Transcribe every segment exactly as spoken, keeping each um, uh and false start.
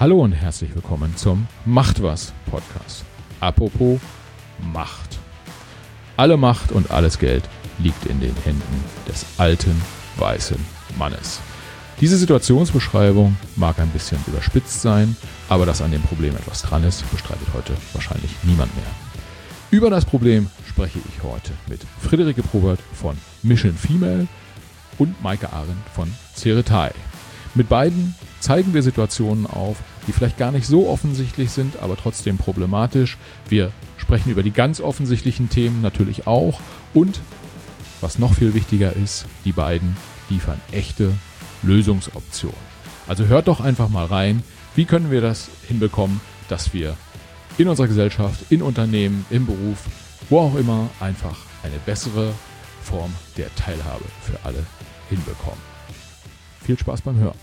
Hallo und herzlich willkommen zum Macht was Podcast. Apropos Macht. Alle Macht und alles Geld liegt in den Händen des alten, weißen Mannes. Diese Situationsbeschreibung mag ein bisschen überspitzt sein, aber dass an dem Problem etwas dran ist, bestreitet heute wahrscheinlich niemand mehr. Über das Problem spreche ich heute mit Friederike Probert von Mission Female und Maike Arendt von Ceretai. Mit beiden zeigen wir Situationen auf, die vielleicht gar nicht so offensichtlich sind, aber trotzdem problematisch. Wir sprechen über die ganz offensichtlichen Themen natürlich auch und, was noch viel wichtiger ist, die beiden liefern echte Lösungsoptionen. Also hört doch einfach mal rein, wie können wir das hinbekommen, dass wir in unserer Gesellschaft, in Unternehmen, im Beruf, wo auch immer, einfach eine bessere Form der Teilhabe für alle hinbekommen. Viel Spaß beim Hören.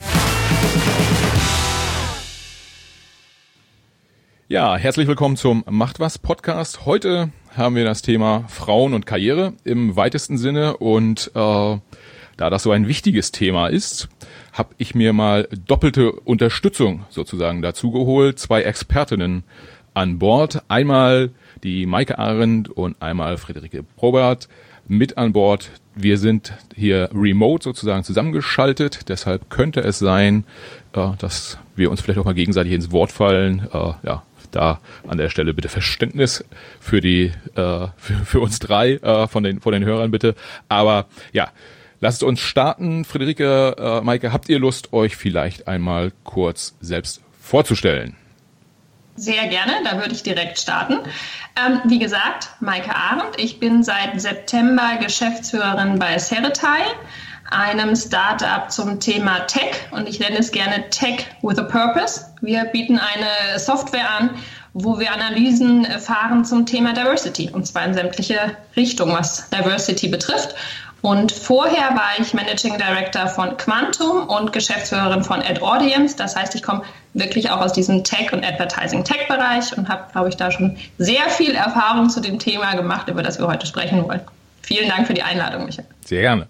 Ja, herzlich willkommen zum Macht was Podcast. Heute haben wir das Thema Frauen und Karriere im weitesten Sinne und äh, da das so ein wichtiges Thema ist, habe ich mir mal doppelte Unterstützung sozusagen dazu geholt. Zwei Expertinnen an Bord. Einmal die Maike Arendt und einmal Friederike Probert mit an Bord. Wir sind hier remote sozusagen zusammengeschaltet. Deshalb könnte es sein, äh, dass wir uns vielleicht auch mal gegenseitig ins Wort fallen. Äh, ja, da an der Stelle bitte Verständnis für die, äh, für, für uns drei äh, von den, von den Hörern bitte. Aber ja, lasst uns starten. Friederike, äh, Maike, habt ihr Lust, euch vielleicht einmal kurz selbst vorzustellen? Sehr gerne, da würde ich direkt starten. Ähm, wie gesagt, Maike Arendt. Ich bin seit September Geschäftsführerin bei Ceretai, einem Startup zum Thema Tech, und ich nenne es gerne Tech with a Purpose. Wir bieten eine Software an, wo wir Analysen fahren zum Thema Diversity, und zwar in sämtliche Richtungen, was Diversity betrifft. Und vorher war ich Managing Director von Quantum und Geschäftsführerin von AdAudience. Das heißt, ich komme wirklich auch aus diesem Tech- und Advertising-Tech-Bereich und habe, glaube ich, da schon sehr viel Erfahrung zu dem Thema gemacht, über das wir heute sprechen wollen. Vielen Dank für die Einladung, Michael. Sehr gerne.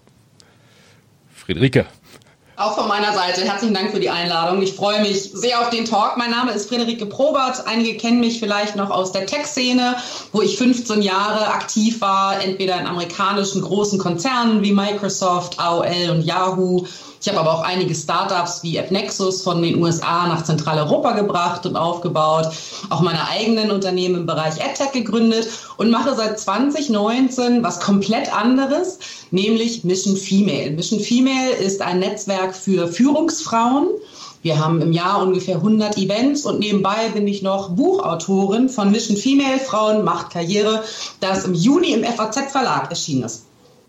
Friederike. Auch von meiner Seite herzlichen Dank für die Einladung. Ich freue mich sehr auf den Talk. Mein Name ist Friederike Probert. Einige kennen mich vielleicht noch aus der Tech-Szene, wo ich fünfzehn Jahre aktiv war, entweder in amerikanischen großen Konzernen wie Microsoft, A O L und Yahoo. Ich habe aber auch einige Startups wie AppNexus von den U S A nach Zentraleuropa gebracht und aufgebaut, auch meine eigenen Unternehmen im Bereich AdTech gegründet und mache seit zwanzig neunzehn was komplett anderes, nämlich Mission Female. Mission Female ist ein Netzwerk für Führungsfrauen. Wir haben im Jahr ungefähr hundert Events und nebenbei bin ich noch Buchautorin von Mission Female, Frauen macht Karriere, das im Juni im F A Z Verlag erschienen ist.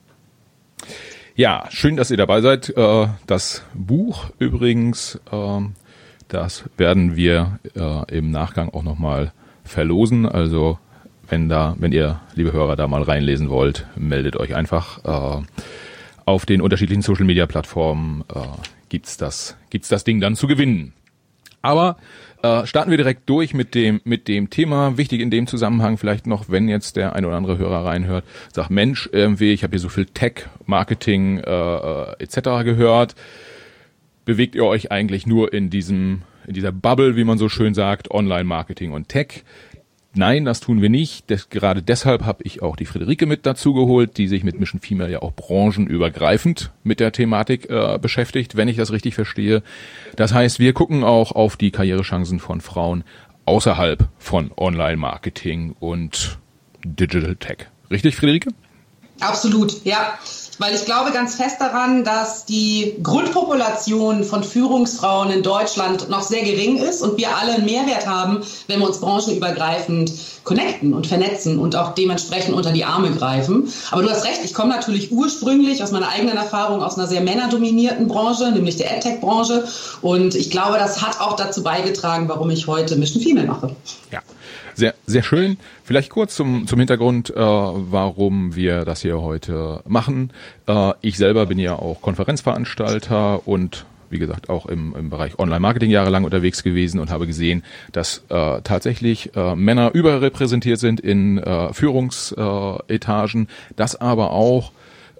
Ja, schön, dass ihr dabei seid. Das Buch übrigens, das werden wir im Nachgang auch nochmal verlosen. Also wenn da, wenn ihr, liebe Hörer, da mal reinlesen wollt, meldet euch einfach. Auf den unterschiedlichen Social-Media-Plattformen gibt's das, gibt's das Ding dann zu gewinnen. Aber äh, starten wir direkt durch mit dem mit dem Thema. Wichtig in dem Zusammenhang vielleicht noch, wenn jetzt der ein oder andere Hörer reinhört, sagt, Mensch, irgendwie, ich habe hier so viel Tech, Marketing äh, et cetera gehört. Bewegt ihr euch eigentlich nur in diesem in dieser Bubble, wie man so schön sagt, Online-Marketing und Tech? Nein, das tun wir nicht. Das, gerade deshalb habe ich auch die Friederike mit dazu geholt, die sich mit Mission Female ja auch branchenübergreifend mit der Thematik äh, beschäftigt, wenn ich das richtig verstehe. Das heißt, wir gucken auch auf die Karrierechancen von Frauen außerhalb von Online-Marketing und Digital Tech. Richtig, Friederike? Absolut, ja. Weil ich glaube ganz fest daran, dass die Grundpopulation von Führungsfrauen in Deutschland noch sehr gering ist und wir alle einen Mehrwert haben, wenn wir uns branchenübergreifend connecten und vernetzen und auch dementsprechend unter die Arme greifen. Aber du hast recht, ich komme natürlich ursprünglich aus meiner eigenen Erfahrung aus einer sehr männerdominierten Branche, nämlich der AdTech-Branche. Und ich glaube, das hat auch dazu beigetragen, warum ich heute Mission Female mache. Ja. Sehr, sehr schön. Vielleicht kurz zum, zum Hintergrund, äh, warum wir das hier heute machen. Äh, ich selber bin ja auch Konferenzveranstalter und wie gesagt auch im, im Bereich Online-Marketing jahrelang unterwegs gewesen und habe gesehen, dass äh, tatsächlich äh, Männer überrepräsentiert sind in äh, Führungsetagen, dass aber auch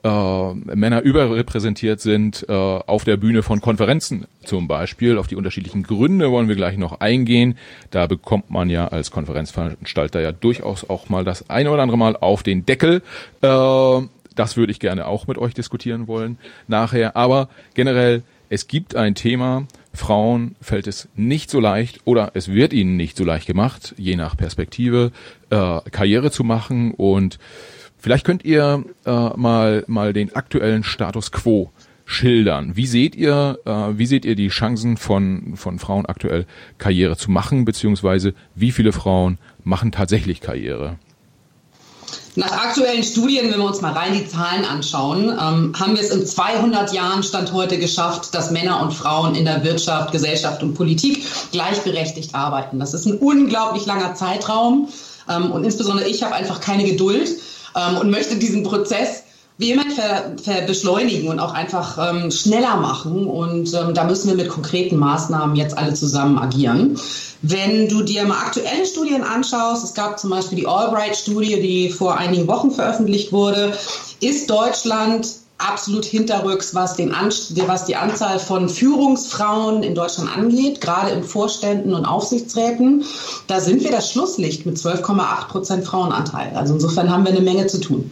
äh, Männer überrepräsentiert sind äh, auf der Bühne von Konferenzen zum Beispiel. Auf die unterschiedlichen Gründe wollen wir gleich noch eingehen. Da bekommt man ja als Konferenzveranstalter ja durchaus auch mal das eine oder andere Mal auf den Deckel. Äh, das würde ich gerne auch mit euch diskutieren wollen nachher. Aber generell, es gibt ein Thema, Frauen fällt es nicht so leicht oder es wird ihnen nicht so leicht gemacht, je nach Perspektive, äh, Karriere zu machen. Und vielleicht könnt ihr äh, mal mal den aktuellen Status quo schildern. Wie seht ihr, äh, wie seht ihr die Chancen von von Frauen aktuell Karriere zu machen, beziehungsweise wie viele Frauen machen tatsächlich Karriere? Nach aktuellen Studien, wenn wir uns mal rein die Zahlen anschauen, ähm, haben wir es in zweihundert Jahren Stand heute geschafft, dass Männer und Frauen in der Wirtschaft, Gesellschaft und Politik gleichberechtigt arbeiten. Das ist ein unglaublich langer Zeitraum ähm, und insbesondere ich habe einfach keine Geduld ähm, und möchte diesen Prozess vehement ver, ver beschleunigen und auch einfach ähm, schneller machen. Und ähm, da müssen wir mit konkreten Maßnahmen jetzt alle zusammen agieren. Wenn du dir mal aktuelle Studien anschaust, es gab zum Beispiel die Albright-Studie, die vor einigen Wochen veröffentlicht wurde, ist Deutschland absolut hinterrücks, was, den An- was die Anzahl von Führungsfrauen in Deutschland angeht, gerade in Vorständen und Aufsichtsräten. Da sind wir das Schlusslicht mit zwölf Komma acht Prozent Frauenanteil. Also insofern haben wir eine Menge zu tun.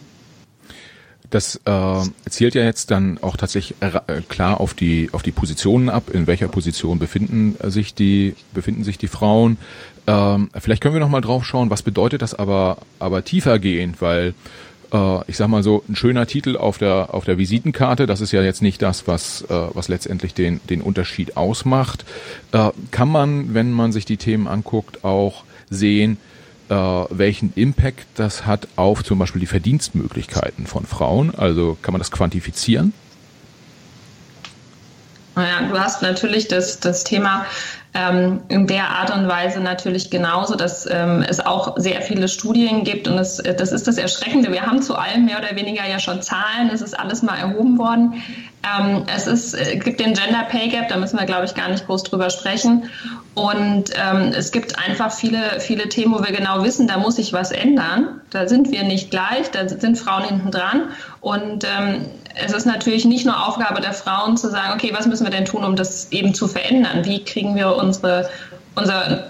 Das äh, zielt ja jetzt dann auch tatsächlich äh, klar auf die auf die Positionen ab. In welcher Position befinden sich die befinden sich die Frauen? Ähm, vielleicht können wir noch mal drauf schauen. Was bedeutet das aber aber tiefergehend? Weil äh, ich sag mal so, ein schöner Titel auf der auf der Visitenkarte. Das ist ja jetzt nicht das, was äh, was letztendlich den den Unterschied ausmacht. Äh, kann man, wenn man sich die Themen anguckt, auch sehen, Uh, welchen Impact das hat auf zum Beispiel die Verdienstmöglichkeiten von Frauen? Also kann man das quantifizieren? Naja, du hast natürlich das, das Thema ähm, in der Art und Weise natürlich genauso, dass ähm, es auch sehr viele Studien gibt und es, das ist das Erschreckende. Wir haben zu allem mehr oder weniger ja schon Zahlen, es ist alles mal erhoben worden. Ähm, es ist, äh, gibt den Gender Pay Gap, da müssen wir, glaube ich, gar nicht groß drüber sprechen. Und ähm, es gibt einfach viele, viele Themen, wo wir genau wissen, da muss sich was ändern. Da sind wir nicht gleich, da sind Frauen hinten dran. Und ähm, es ist natürlich nicht nur Aufgabe der Frauen zu sagen, okay, was müssen wir denn tun, um das eben zu verändern? Wie kriegen wir unsere, unser,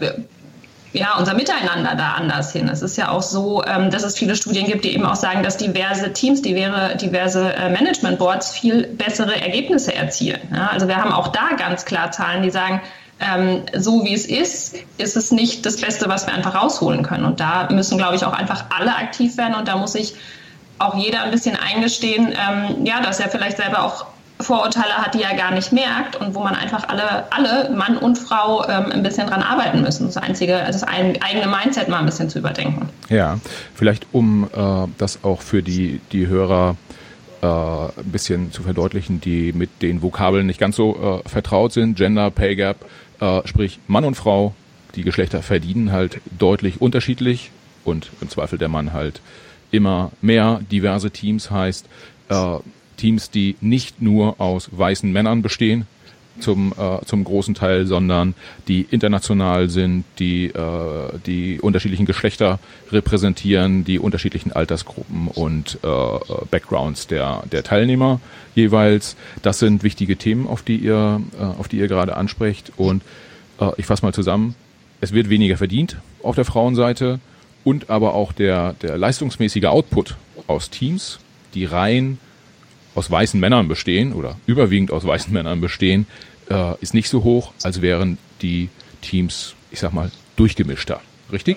ja, unser Miteinander da anders hin? Es ist ja auch so, ähm, dass es viele Studien gibt, die eben auch sagen, dass diverse Teams, diverse, diverse äh, Management-Boards viel bessere Ergebnisse erzielen. Ja, also wir haben auch da ganz klar Zahlen, die sagen, ähm, so wie es ist, ist es nicht das Beste, was wir einfach rausholen können. Und da müssen, glaube ich, auch einfach alle aktiv werden. Und da muss sich auch jeder ein bisschen eingestehen, ähm, ja, dass er vielleicht selber auch Vorurteile hat, die er gar nicht merkt und wo man einfach alle, alle Mann und Frau, ähm, ein bisschen dran arbeiten müssen. Das einzige, das eigene Mindset mal ein bisschen zu überdenken. Ja, vielleicht um äh, das auch für die, die Hörer äh, ein bisschen zu verdeutlichen, die mit den Vokabeln nicht ganz so äh, vertraut sind. Gender Pay Gap, äh, sprich Mann und Frau, die Geschlechter verdienen halt deutlich unterschiedlich und im Zweifel der Mann halt immer mehr. Diverse Teams heißt äh, Teams, die nicht nur aus weißen Männern bestehen, zum äh, zum großen Teil, sondern die international sind, die äh, die unterschiedlichen Geschlechter repräsentieren, die unterschiedlichen Altersgruppen und äh, Backgrounds der der Teilnehmer jeweils. Das sind wichtige Themen, auf die ihr äh, auf die ihr gerade ansprecht. Und äh, ich fasse mal zusammen: Es wird weniger verdient auf der Frauenseite und aber auch der der leistungsmäßige Output aus Teams, die rein aus weißen Männern bestehen oder überwiegend aus weißen Männern bestehen, äh, ist nicht so hoch, als wären die Teams, ich sag mal, durchgemischter. Richtig?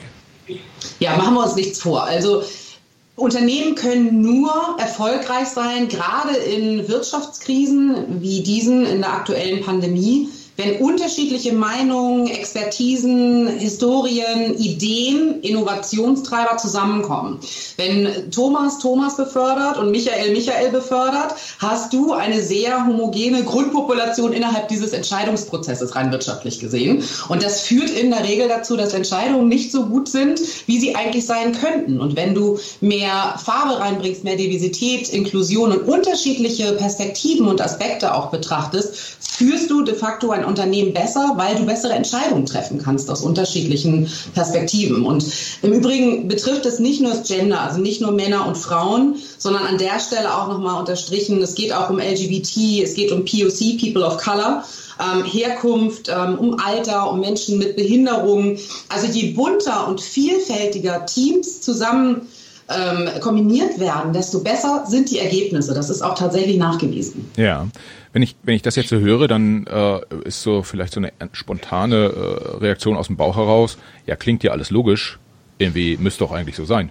Ja, machen wir uns nichts vor. Also Unternehmen können nur erfolgreich sein, gerade in Wirtschaftskrisen wie diesen in der aktuellen Pandemie, wenn unterschiedliche Meinungen, Expertisen, Historien, Ideen, Innovationstreiber zusammenkommen. Wenn Thomas Thomas befördert und Michael Michael befördert, hast du eine sehr homogene Grundpopulation innerhalb dieses Entscheidungsprozesses rein wirtschaftlich gesehen. Und das führt in der Regel dazu, dass Entscheidungen nicht so gut sind, wie sie eigentlich sein könnten. Und wenn du mehr Farbe reinbringst, mehr Diversität, Inklusion und unterschiedliche Perspektiven und Aspekte auch betrachtest, führst du de facto ein dein Unternehmen besser, weil du bessere Entscheidungen treffen kannst aus unterschiedlichen Perspektiven. Und im Übrigen betrifft es nicht nur das Gender, also nicht nur Männer und Frauen, sondern an der Stelle auch nochmal unterstrichen, es geht auch um L G B T, es geht um P O C, People of Color, ähm, Herkunft, ähm, um Alter, um Menschen mit Behinderungen. Also je bunter und vielfältiger Teams zusammen ähm, kombiniert werden, desto besser sind die Ergebnisse. Das ist auch tatsächlich nachgewiesen. Ja, wenn ich wenn ich das jetzt so höre, dann äh, ist so vielleicht so eine spontane äh, Reaktion aus dem Bauch heraus. Ja, klingt ja alles logisch. Irgendwie müsste doch eigentlich so sein.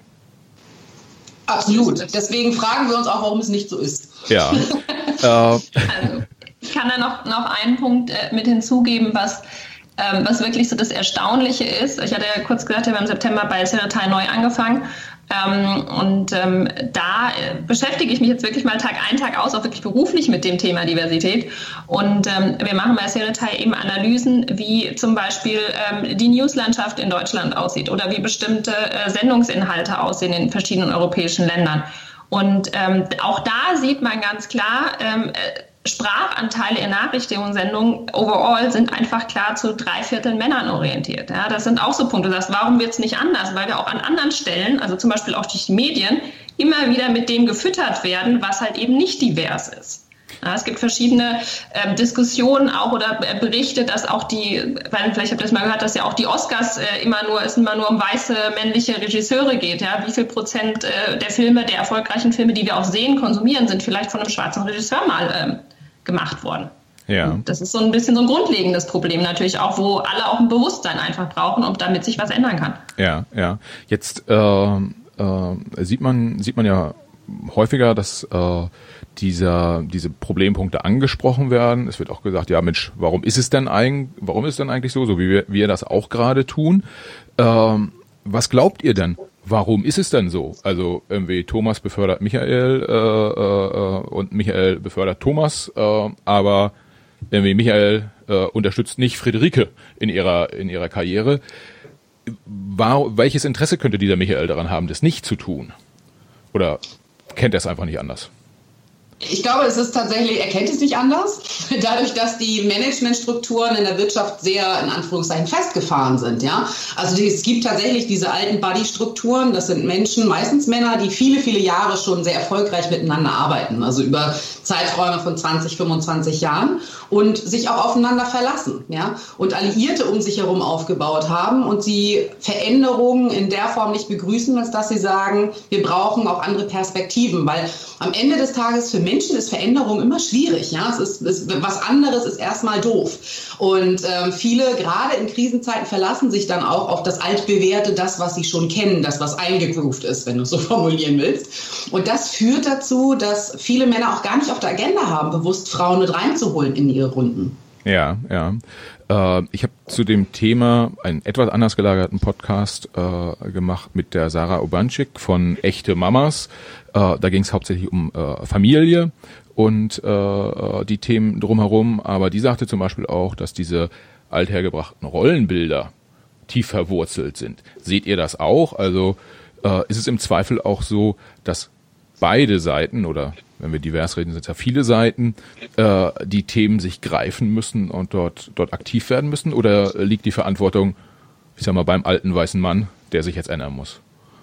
Absolut. Deswegen fragen wir uns auch, warum es nicht so ist. Ja. äh, also, ich kann da noch, noch einen Punkt äh, mit hinzugeben, was, ähm, was wirklich so das Erstaunliche ist. Ich hatte ja kurz gesagt, wir haben im September bei Ceretai neu angefangen. Ähm, und ähm, da äh, beschäftige ich mich jetzt wirklich mal Tag ein, Tag aus, auch wirklich beruflich mit dem Thema Diversität. Und ähm, wir machen bei Ceretai eben Analysen, wie zum Beispiel ähm, die Newslandschaft in Deutschland aussieht oder wie bestimmte äh, Sendungsinhalte aussehen in verschiedenen europäischen Ländern. Und ähm, auch da sieht man ganz klar, ähm, Sprachanteile in Nachrichtensendungen overall sind einfach klar zu drei Viertel Männern orientiert. Ja, das sind auch so Punkte. Du sagst, warum wird es nicht anders? Weil wir auch an anderen Stellen, also zum Beispiel auch durch die Medien, immer wieder mit dem gefüttert werden, was halt eben nicht divers ist. Ja, es gibt verschiedene äh, Diskussionen auch oder äh, Berichte, dass auch die, weil vielleicht habt ihr das mal gehört, dass ja auch die Oscars äh, immer nur, es immer nur um weiße männliche Regisseure geht. Ja? Wie viel Prozent äh, der Filme, der erfolgreichen Filme, die wir auch sehen, konsumieren, sind vielleicht von einem schwarzen Regisseur mal ähm, gemacht worden. Ja. Und das ist so ein bisschen so ein grundlegendes Problem natürlich auch, wo alle auch ein Bewusstsein einfach brauchen, um damit sich was ändern kann. Ja, ja. Jetzt äh, äh, sieht man sieht man ja häufiger, dass äh, dieser diese Problempunkte angesprochen werden. Es wird auch gesagt, ja Mensch, warum ist es denn eigentlich, warum ist es denn eigentlich so, so wie wir, wir das auch gerade tun? Ähm, was glaubt ihr denn? Warum ist es denn so? Also irgendwie Thomas befördert Michael äh, äh, und Michael befördert Thomas, äh, aber irgendwie Michael äh, unterstützt nicht Friederike in ihrer in ihrer Karriere. War, welches Interesse könnte dieser Michael daran haben, das nicht zu tun? Oder kennt er es einfach nicht anders? Ich glaube, es ist tatsächlich, er kennt es nicht anders, dadurch, dass die Managementstrukturen in der Wirtschaft sehr, in Anführungszeichen, festgefahren sind, ja. Also die, es gibt tatsächlich diese alten Buddy-Strukturen, das sind Menschen, meistens Männer, die viele, viele Jahre schon sehr erfolgreich miteinander arbeiten, also über Zeiträume von zwanzig, fünfundzwanzig Jahren und sich auch aufeinander verlassen, ja, und Alliierte um sich herum aufgebaut haben und sie Veränderungen in der Form nicht begrüßen, als dass sie sagen, wir brauchen auch andere Perspektiven, weil am Ende des Tages für Menschen ist Veränderung immer schwierig. Ja, es ist, es, was anderes ist erstmal doof. Und ähm, viele, gerade in Krisenzeiten, verlassen sich dann auch auf das Altbewährte, das, was sie schon kennen, das, was eingegroovt ist, wenn du es so formulieren willst. Und das führt dazu, dass viele Männer auch gar nicht auf der Agenda haben, bewusst Frauen mit reinzuholen in ihre Runden. Ja, ja. Äh, ich habe zu dem Thema einen etwas anders gelagerten Podcast äh, gemacht mit der Sarah Obanczyk von Echte Mamas. Äh, da ging es hauptsächlich um äh, Familie und äh, die Themen drumherum. Aber die sagte zum Beispiel auch, dass diese althergebrachten Rollenbilder tief verwurzelt sind. Seht ihr das auch? Also äh, ist es im Zweifel auch so, dass beide Seiten oder wenn wir divers reden, sind es ja viele Seiten, äh, die Themen sich greifen müssen und dort dort aktiv werden müssen? Oder liegt die Verantwortung, ich sag mal, beim alten weißen Mann, der sich jetzt ändern muss?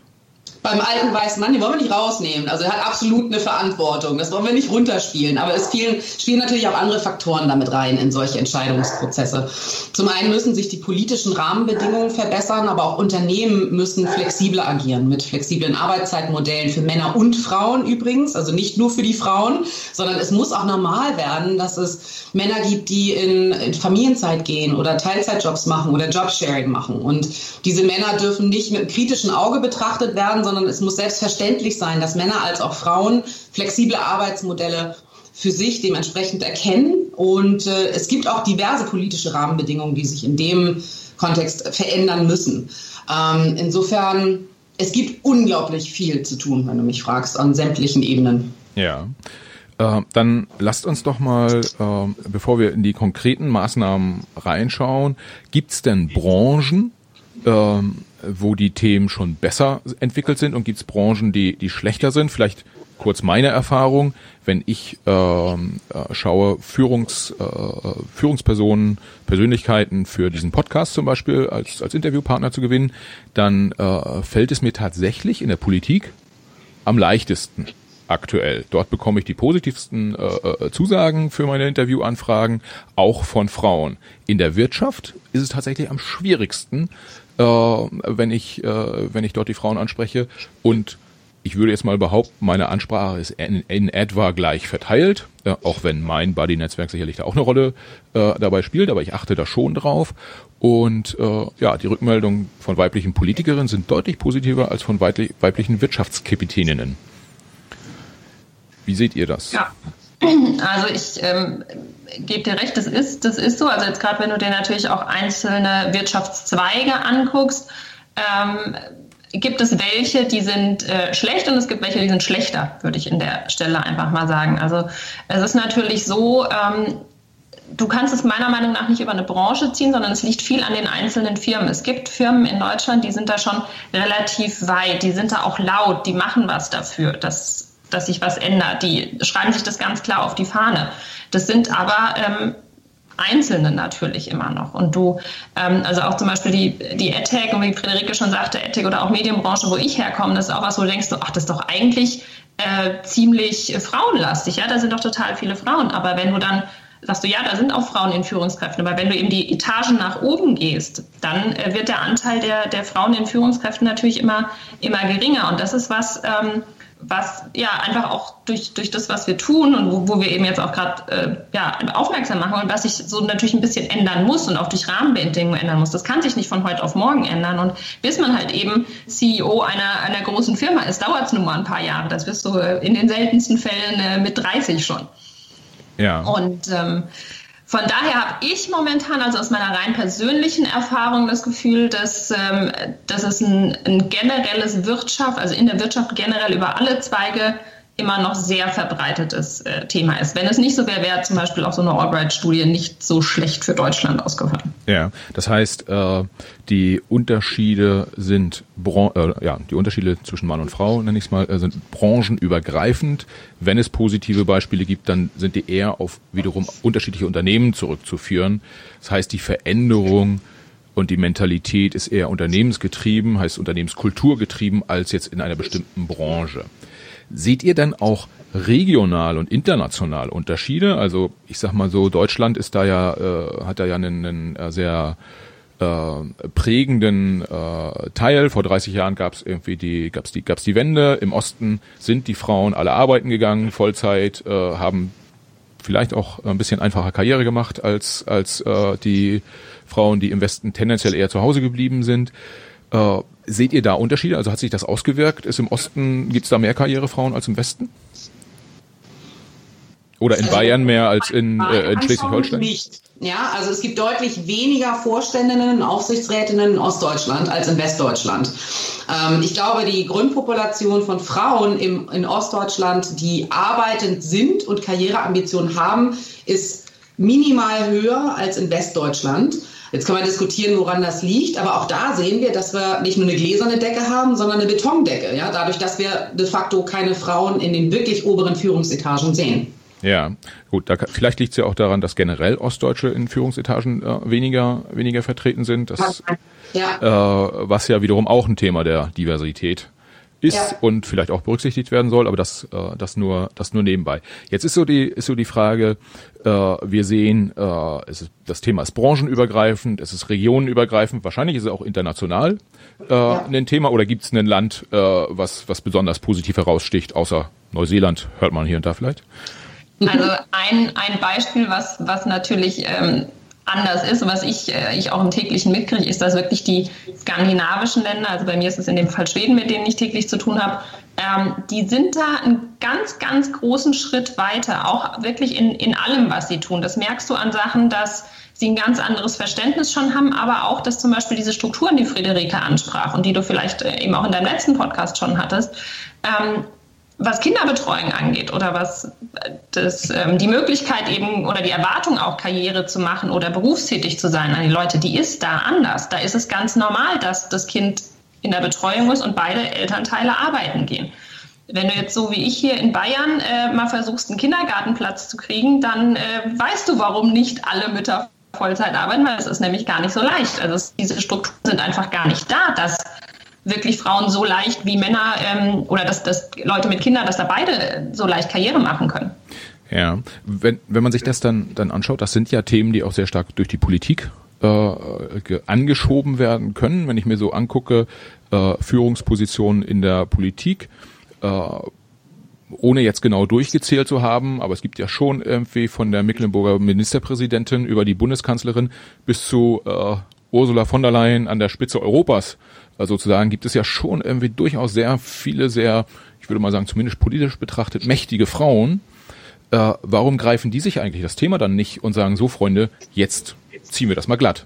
Beim alten weißen Mann, den wollen wir nicht rausnehmen. Also er hat absolut eine Verantwortung. Das wollen wir nicht runterspielen. Aber es spielen, spielen natürlich auch andere Faktoren damit rein in solche Entscheidungsprozesse. Zum einen müssen sich die politischen Rahmenbedingungen verbessern, aber auch Unternehmen müssen flexibler agieren mit flexiblen Arbeitszeitmodellen für Männer und Frauen übrigens. Also nicht nur für die Frauen, sondern es muss auch normal werden, dass es Männer gibt, die in, in Familienzeit gehen oder Teilzeitjobs machen oder Jobsharing machen. Und diese Männer dürfen nicht mit einem kritischen Auge betrachtet werden, sondern es muss selbstverständlich sein, dass Männer als auch Frauen flexible Arbeitsmodelle für sich dementsprechend erkennen. Und äh, es gibt auch diverse politische Rahmenbedingungen, die sich in dem Kontext verändern müssen. Ähm, insofern, es gibt unglaublich viel zu tun, wenn du mich fragst, an sämtlichen Ebenen. Ja. Äh, dann lasst uns doch mal, äh, bevor wir in die konkreten Maßnahmen reinschauen, gibt es denn Branchen, ähm, wo die Themen schon besser entwickelt sind und gibt es Branchen, die die schlechter sind? Vielleicht kurz meine Erfahrung, wenn ich ähm, äh, schaue, Führungs, äh, Führungspersonen, Persönlichkeiten für diesen Podcast zum Beispiel als, als Interviewpartner zu gewinnen, dann äh, fällt es mir tatsächlich in der Politik am leichtesten aktuell. Dort bekomme ich die positivsten äh, Zusagen für meine Interviewanfragen, auch von Frauen. In der Wirtschaft ist es tatsächlich am schwierigsten, äh, wenn ich äh, wenn ich dort die Frauen anspreche. Und ich würde jetzt mal behaupten, meine Ansprache ist in, in etwa gleich verteilt, äh, auch wenn mein Buddy-Netzwerk sicherlich da auch eine Rolle äh, dabei spielt, aber ich achte da schon drauf. Und äh, ja, die Rückmeldungen von weiblichen Politikerinnen sind deutlich positiver als von weiblich, weiblichen Wirtschaftskapitäninnen. Wie seht ihr das? Ja, also ich ähm, gebe dir recht, das ist, das ist so. Also jetzt gerade, wenn du dir natürlich auch einzelne Wirtschaftszweige anguckst, ähm, gibt es welche, die sind äh, schlecht und es gibt welche, die sind schlechter, würde ich in der Stelle einfach mal sagen. Also es ist natürlich so, ähm, du kannst es meiner Meinung nach nicht über eine Branche ziehen, sondern es liegt viel an den einzelnen Firmen. Es gibt Firmen in Deutschland, die sind da schon relativ weit, die sind da auch laut, die machen was dafür, dass dass sich was ändert. Die schreiben sich das ganz klar auf die Fahne. Das sind aber ähm, Einzelne natürlich immer noch. Und du, ähm, also auch zum Beispiel die, die EdTech, und wie Friederike schon sagte, EdTech oder auch Medienbranche, wo ich herkomme, das ist auch was, wo du denkst, ach, das ist doch eigentlich äh, ziemlich äh, frauenlastig. Ja, da sind doch total viele Frauen. Aber wenn du dann sagst du, ja, da sind auch Frauen in Führungskräften, aber wenn du eben die Etagen nach oben gehst, dann äh, wird der Anteil der, der Frauen in Führungskräften natürlich immer, immer geringer. Und das ist was, ähm, was ja einfach auch durch, durch das, was wir tun und wo, wo wir eben jetzt auch gerade äh, ja, aufmerksam machen und was sich so natürlich ein bisschen ändern muss und auch durch Rahmenbedingungen ändern muss. Das kann sich nicht von heute auf morgen ändern. Und bis man halt eben C E O einer, einer großen Firma ist, dauert es nun mal ein paar Jahre. Das wirst du in den seltensten Fällen äh, mit dreißig schon. Ja. Und ähm, von daher habe ich momentan, also aus meiner rein persönlichen Erfahrung, das Gefühl, dass, ähm, dass es ein, ein generelles Wirtschaft, also in der Wirtschaft generell über alle Zweige immer noch sehr verbreitetes äh, Thema ist. Wenn es nicht so wäre, wäre zum Beispiel auch so eine Albright-Studie nicht so schlecht für Deutschland ausgefallen. Ja, das heißt, äh, die Unterschiede sind, Bran- äh, ja, die Unterschiede zwischen Mann und Frau, nenne ich es mal, äh, sind branchenübergreifend. Wenn es positive Beispiele gibt, dann sind die eher auf wiederum unterschiedliche Unternehmen zurückzuführen. Das heißt, die Veränderung und die Mentalität ist eher unternehmensgetrieben, heißt unternehmenskulturgetrieben, als jetzt in einer bestimmten Branche. Seht ihr denn auch regional und international Unterschiede? Also ich sag mal so, Deutschland ist da ja, äh, hat da ja einen, einen sehr äh, prägenden äh, Teil. Vor dreißig Jahren gab es irgendwie die, gab's die, gab's die Wende. Im Osten sind die Frauen alle arbeiten gegangen, Vollzeit, äh, haben vielleicht auch ein bisschen einfacher Karriere gemacht als als äh, die Frauen, die im Westen tendenziell eher zu Hause geblieben sind. Äh, seht ihr da Unterschiede? Also hat sich das ausgewirkt? Ist im Osten, gibt es da mehr Karrierefrauen als im Westen? Oder in also, Bayern mehr als in, äh, in Schleswig-Holstein? Nicht. Ja, also es gibt deutlich weniger Vorständinnen und Aufsichtsrätinnen in Ostdeutschland als in Westdeutschland. Ähm, ich glaube, die Grundpopulation von Frauen im, in Ostdeutschland, die arbeitend sind und Karriereambitionen haben, ist minimal höher als in Westdeutschland. Jetzt kann man diskutieren, woran das liegt, aber auch da sehen wir, dass wir nicht nur eine gläserne Decke haben, sondern eine Betondecke. Ja? Dadurch, dass wir de facto keine Frauen in den wirklich oberen Führungsetagen sehen. Ja, gut, da, vielleicht liegt es ja auch daran, dass generell Ostdeutsche in Führungsetagen äh, weniger, weniger vertreten sind, das, ja. Äh, was ja wiederum auch ein Thema der Diversität ist ja. Und vielleicht auch berücksichtigt werden soll, aber das, äh, das nur, das nur nebenbei. Jetzt ist so die, ist so die Frage, äh, wir sehen, äh, es ist, das Thema ist branchenübergreifend, es ist regionenübergreifend, wahrscheinlich ist es auch international äh, ja. ein Thema, oder gibt es ein Land, äh, was, was besonders positiv heraussticht, außer Neuseeland, hört man hier und da vielleicht? Also ein, ein Beispiel, was, was natürlich ähm, anders ist und was ich, äh, ich auch im täglichen mitkriege, ist, dass wirklich die skandinavischen Länder, also bei mir ist es in dem Fall Schweden, mit denen ich täglich zu tun habe, ähm, die sind da einen ganz, ganz großen Schritt weiter, auch wirklich in, in allem, was sie tun. Das merkst du an Sachen, dass sie ein ganz anderes Verständnis schon haben, aber auch, dass zum Beispiel diese Strukturen, die Friederike ansprach und die du vielleicht äh, eben auch in deinem letzten Podcast schon hattest, ähm, was Kinderbetreuung angeht oder was das, ähm, die Möglichkeit eben oder die Erwartung auch Karriere zu machen oder berufstätig zu sein an die Leute, die ist da anders. Da ist es ganz normal, dass das Kind in der Betreuung ist und beide Elternteile arbeiten gehen. Wenn du jetzt so wie ich hier in Bayern äh, mal versuchst, einen Kindergartenplatz zu kriegen, dann äh, weißt du, warum nicht alle Mütter Vollzeit arbeiten, weil es ist nämlich gar nicht so leicht. Also es, diese Strukturen sind einfach gar nicht da, dass wirklich Frauen so leicht wie Männer ähm, oder dass, dass Leute mit Kindern, dass da beide so leicht Karriere machen können. Ja, wenn, wenn man sich das dann, dann anschaut, das sind ja Themen, die auch sehr stark durch die Politik äh, angeschoben werden können. Wenn ich mir so angucke, äh, Führungspositionen in der Politik, äh, ohne jetzt genau durchgezählt zu haben, aber es gibt ja schon irgendwie von der Mecklenburger Ministerpräsidentin über die Bundeskanzlerin bis zu äh, Ursula von der Leyen an der Spitze Europas, also sozusagen, gibt es ja schon irgendwie durchaus sehr viele, sehr, ich würde mal sagen, zumindest politisch betrachtet, mächtige Frauen. Äh, warum greifen die sich eigentlich das Thema dann nicht und sagen, so Freunde, jetzt ziehen wir das mal glatt?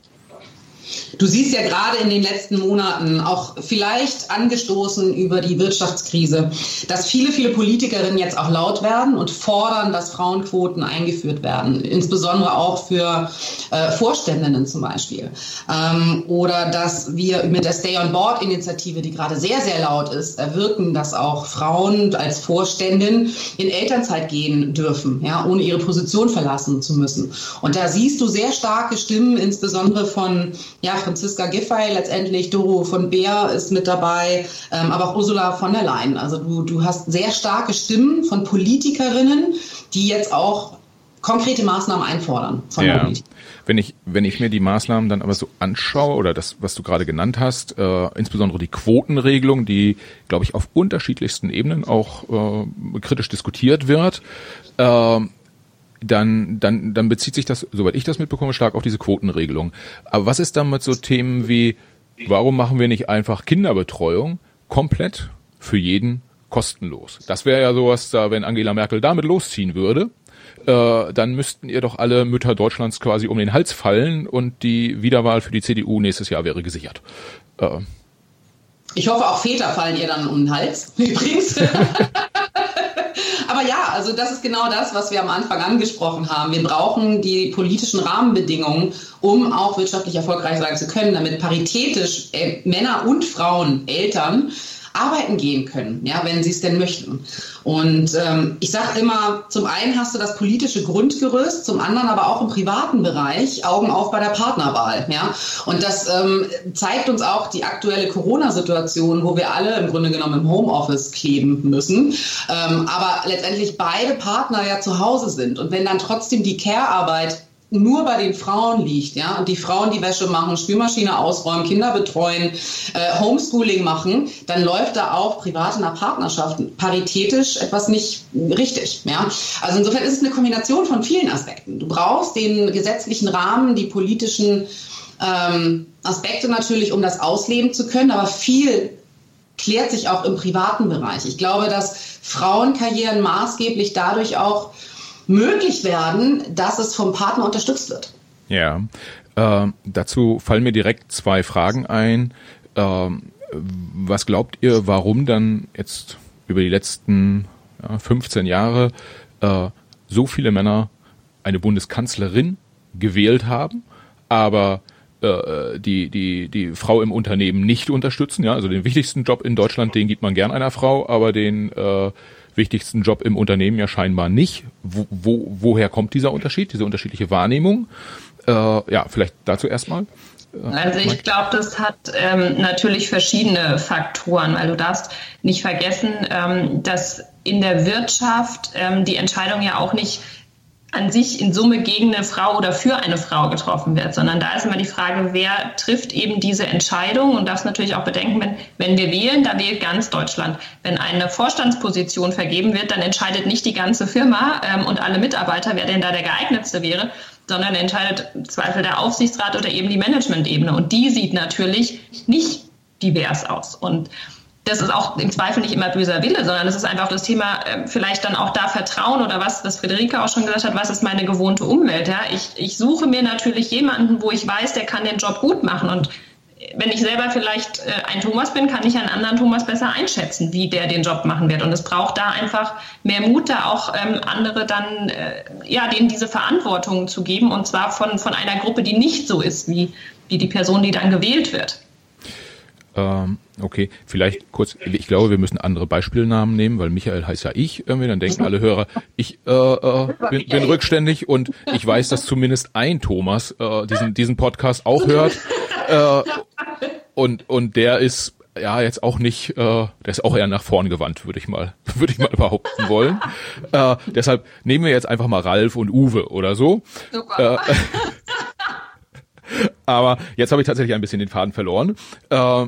Du siehst ja gerade in den letzten Monaten, auch vielleicht angestoßen über die Wirtschaftskrise, dass viele, viele Politikerinnen jetzt auch laut werden und fordern, dass Frauenquoten eingeführt werden. Insbesondere auch für äh, Vorständinnen zum Beispiel. Ähm, oder dass wir mit der Stay-on-Board-Initiative, die gerade sehr, sehr laut ist, erwirken, dass auch Frauen als Vorständin in Elternzeit gehen dürfen, ja, ohne ihre Position verlassen zu müssen. Und da siehst du sehr starke Stimmen, insbesondere von ja, Franziska Giffey letztendlich, Doro von Beer ist mit dabei, ähm, aber auch Ursula von der Leyen. Also du, du hast sehr starke Stimmen von Politikerinnen, die jetzt auch konkrete Maßnahmen einfordern von ja. der Politik. Wenn ich, wenn ich mir die Maßnahmen dann aber so anschaue oder das, was du gerade genannt hast, äh, insbesondere die Quotenregelung, die, glaube ich, auf unterschiedlichsten Ebenen auch äh, kritisch diskutiert wird, äh, dann, dann, dann bezieht sich das, soweit ich das mitbekomme, stark auf diese Quotenregelung. Aber was ist dann mit so Themen wie, warum machen wir nicht einfach Kinderbetreuung komplett für jeden kostenlos? Das wäre ja sowas, da, wenn Angela Merkel damit losziehen würde, äh, dann müssten ihr doch alle Mütter Deutschlands quasi um den Hals fallen und die Wiederwahl für die C D U nächstes Jahr wäre gesichert. Äh. Ich hoffe, auch Väter fallen ihr dann um den Hals, übrigens. Aber ja, also das ist genau das, was wir am Anfang angesprochen haben. Wir brauchen die politischen Rahmenbedingungen, um auch wirtschaftlich erfolgreich sein zu können, damit paritätisch äh, Männer und Frauen, Eltern, arbeiten gehen können, ja, wenn sie es denn möchten. Und ähm, ich sage immer, zum einen hast du das politische Grundgerüst, zum anderen aber auch im privaten Bereich Augen auf bei der Partnerwahl. Ja? Und das ähm, zeigt uns auch die aktuelle Corona-Situation, wo wir alle im Grunde genommen im Homeoffice kleben müssen, ähm, aber letztendlich beide Partner ja zu Hause sind. Und wenn dann trotzdem die Care-Arbeit nur bei den Frauen liegt, ja, und die Frauen die Wäsche machen, Spülmaschine ausräumen, Kinder betreuen, äh, Homeschooling machen, dann läuft da auch privat in der Partnerschaft paritätisch etwas nicht richtig, ja. Also insofern ist es eine Kombination von vielen Aspekten. Du brauchst den gesetzlichen Rahmen, die politischen ähm, Aspekte natürlich, um das ausleben zu können, aber viel klärt sich auch im privaten Bereich. Ich glaube, dass Frauenkarrieren maßgeblich dadurch auch möglich werden, dass es vom Partner unterstützt wird. Ja, äh, dazu fallen mir direkt zwei Fragen ein. Äh, was glaubt ihr, warum dann jetzt über die letzten ja, fünfzehn Jahre äh, so viele Männer eine Bundeskanzlerin gewählt haben, aber äh, die, die, die Frau im Unternehmen nicht unterstützen? Ja, also den wichtigsten Job in Deutschland, den gibt man gern einer Frau, aber den äh, wichtigsten Job im Unternehmen ja scheinbar nicht. Wo, wo, woher kommt dieser Unterschied, diese unterschiedliche Wahrnehmung? Äh, ja, vielleicht dazu erstmal. Äh, also ich glaube, das hat ähm, natürlich verschiedene Faktoren, weil du darfst nicht vergessen, ähm, dass in der Wirtschaft ähm, die Entscheidung ja auch nicht an sich in Summe gegen eine Frau oder für eine Frau getroffen wird, sondern da ist immer die Frage, wer trifft eben diese Entscheidung, und darfst natürlich auch bedenken, wenn, wenn wir wählen, da wählt ganz Deutschland. Wenn eine Vorstandsposition vergeben wird, dann entscheidet nicht die ganze Firma ähm, und alle Mitarbeiter, wer denn da der geeignetste wäre, sondern entscheidet im Zweifel der Aufsichtsrat oder eben die Managementebene, und die sieht natürlich nicht divers aus. Und das ist auch im Zweifel nicht immer böser Wille, sondern es ist einfach das Thema, äh, vielleicht dann auch da Vertrauen oder was, was Friederike auch schon gesagt hat, was ist meine gewohnte Umwelt. Ja? Ich, ich suche mir natürlich jemanden, wo ich weiß, der kann den Job gut machen. Und wenn ich selber vielleicht äh, ein Thomas bin, kann ich einen anderen Thomas besser einschätzen, wie der den Job machen wird. Und es braucht da einfach mehr Mut, da auch ähm, andere dann, äh, ja, denen diese Verantwortung zu geben. Und zwar von, von einer Gruppe, die nicht so ist wie, wie die Person, die dann gewählt wird. Ähm, okay, vielleicht kurz, ich glaube, wir müssen andere Beispielnamen nehmen, weil Michael heißt ja ich irgendwie, dann denken alle Hörer, ich äh, äh, bin, bin rückständig und ich weiß, dass zumindest ein Thomas äh, diesen diesen Podcast auch hört äh, und und der ist ja jetzt auch nicht, äh, der ist auch eher nach vorn gewandt, würde ich mal würde ich mal behaupten wollen. Äh, deshalb nehmen wir jetzt einfach mal Ralf und Uwe oder so. Super. Äh, Aber jetzt habe ich tatsächlich ein bisschen den Faden verloren. Äh,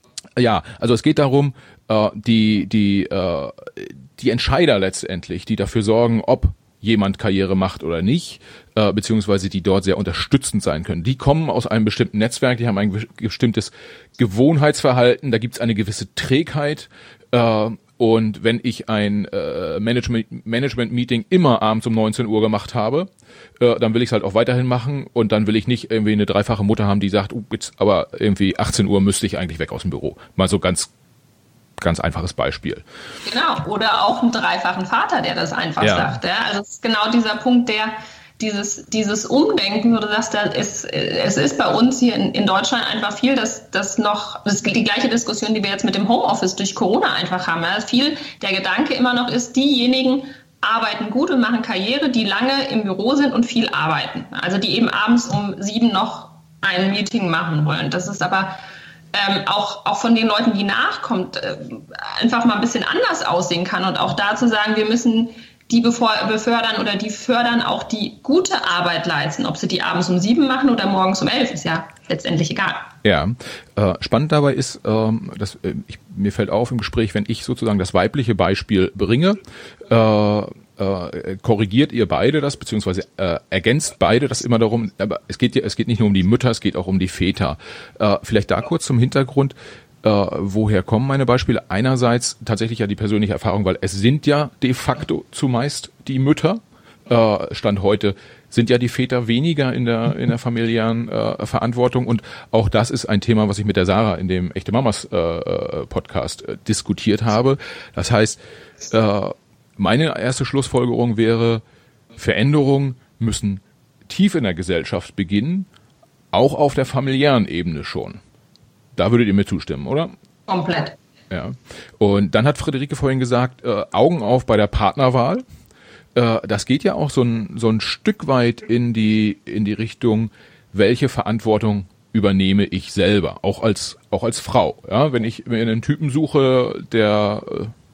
ja, also es geht darum, äh, die die äh, die Entscheider letztendlich, die dafür sorgen, ob jemand Karriere macht oder nicht, äh, beziehungsweise die dort sehr unterstützend sein können. Die kommen aus einem bestimmten Netzwerk, die haben ein bestimmtes Gewohnheitsverhalten, da gibt es eine gewisse Trägheit. Äh, und wenn ich ein äh, Management, Management-Meeting immer abends um neunzehn Uhr gemacht habe, äh, dann will ich es halt auch weiterhin machen und dann will ich nicht irgendwie eine dreifache Mutter haben, die sagt, uh, jetzt aber irgendwie achtzehn Uhr müsste ich eigentlich weg aus dem Büro. Mal so ganz ganz einfaches Beispiel. Genau, oder auch einen dreifachen Vater, der das einfach ja. sagt. Ja? Also es ist genau dieser Punkt, der dieses dieses Umdenken, wo du sagst, da ist, es ist bei uns hier in, in Deutschland einfach viel, dass das noch, das ist die gleiche Diskussion, die wir jetzt mit dem Homeoffice durch Corona einfach haben. Ja? Viel der Gedanke immer noch ist, diejenigen arbeiten gut und machen Karriere, die lange im Büro sind und viel arbeiten. Also die eben abends um sieben noch ein Meeting machen wollen. Das ist aber ähm, auch, auch von den Leuten, die nachkommt, äh, einfach mal ein bisschen anders aussehen kann. Und auch da zu sagen, wir müssen die befördern oder die fördern auch die gute Arbeit leisten. Ob sie die abends um sieben machen oder morgens um elf, ist ja letztendlich egal. Ja, äh, spannend dabei ist, ähm, dass äh, ich, mir fällt auf im Gespräch, wenn ich sozusagen das weibliche Beispiel bringe, äh, äh, korrigiert ihr beide das, beziehungsweise äh, ergänzt beide das immer darum, aber es geht ja, es geht nicht nur um die Mütter, es geht auch um die Väter. Äh, vielleicht da kurz zum Hintergrund. Äh, woher kommen meine Beispiele? Einerseits tatsächlich ja die persönliche Erfahrung, weil es sind ja de facto zumeist die Mütter. Äh, Stand heute sind ja die Väter weniger in der in der familiären äh, Verantwortung und auch das ist ein Thema, was ich mit der Sarah in dem Echte Mamas äh, Podcast äh, diskutiert habe. Das heißt, äh, meine erste Schlussfolgerung wäre, Veränderungen müssen tief in der Gesellschaft beginnen, auch auf der familiären Ebene schon. Da würdet ihr mir zustimmen, oder? Komplett. Ja. Und dann hat Friederike vorhin gesagt, äh, Augen auf bei der Partnerwahl. Äh, das geht ja auch so ein, so ein Stück weit in die, in die Richtung, welche Verantwortung übernehme ich selber, auch als, auch als Frau. Ja, wenn ich mir einen Typen suche, der,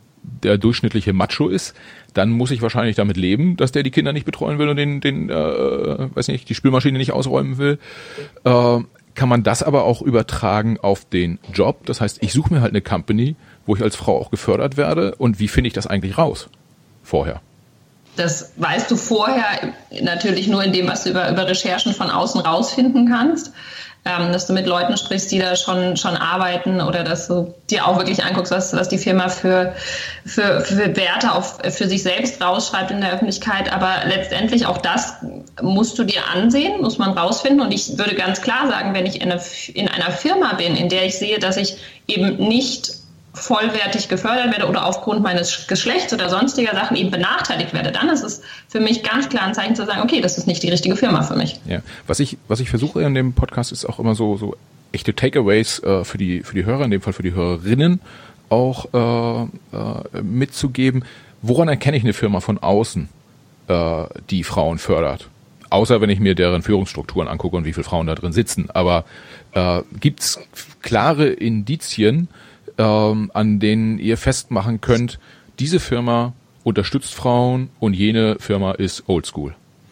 der durchschnittliche Macho ist, dann muss ich wahrscheinlich damit leben, dass der die Kinder nicht betreuen will und den, den, äh, weiß nicht, die Spülmaschine nicht ausräumen will. Äh, kann man das aber auch übertragen auf den Job? Das heißt, ich suche mir halt eine Company, wo ich als Frau auch gefördert werde. Und wie finde ich das eigentlich raus? Vorher. Das weißt du vorher natürlich nur in dem, was du über, über Recherchen von außen rausfinden kannst. Ähm, dass du mit Leuten sprichst, die da schon, schon arbeiten oder dass du dir auch wirklich anguckst, was, was die Firma für, für, für Werte auf, für sich selbst rausschreibt in der Öffentlichkeit. Aber letztendlich auch das musst du dir ansehen, muss man rausfinden. Und ich würde ganz klar sagen, wenn ich in, eine, in einer Firma bin, in der ich sehe, dass ich eben nicht vollwertig gefördert werde oder aufgrund meines Geschlechts oder sonstiger Sachen eben benachteiligt werde, dann ist es für mich ganz klar ein Zeichen zu sagen, okay, das ist nicht die richtige Firma für mich. Ja, was ich was ich versuche in dem Podcast ist auch immer so so echte Takeaways äh, für die für die Hörer, in dem Fall für die Hörerinnen auch äh, äh, mitzugeben. Woran erkenne ich eine Firma von außen, äh, die Frauen fördert? Außer wenn ich mir deren Führungsstrukturen angucke und wie viele Frauen da drin sitzen. Aber äh, gibt's klare Indizien, Ähm, an denen ihr festmachen könnt, diese Firma unterstützt Frauen und jene Firma ist oldschool?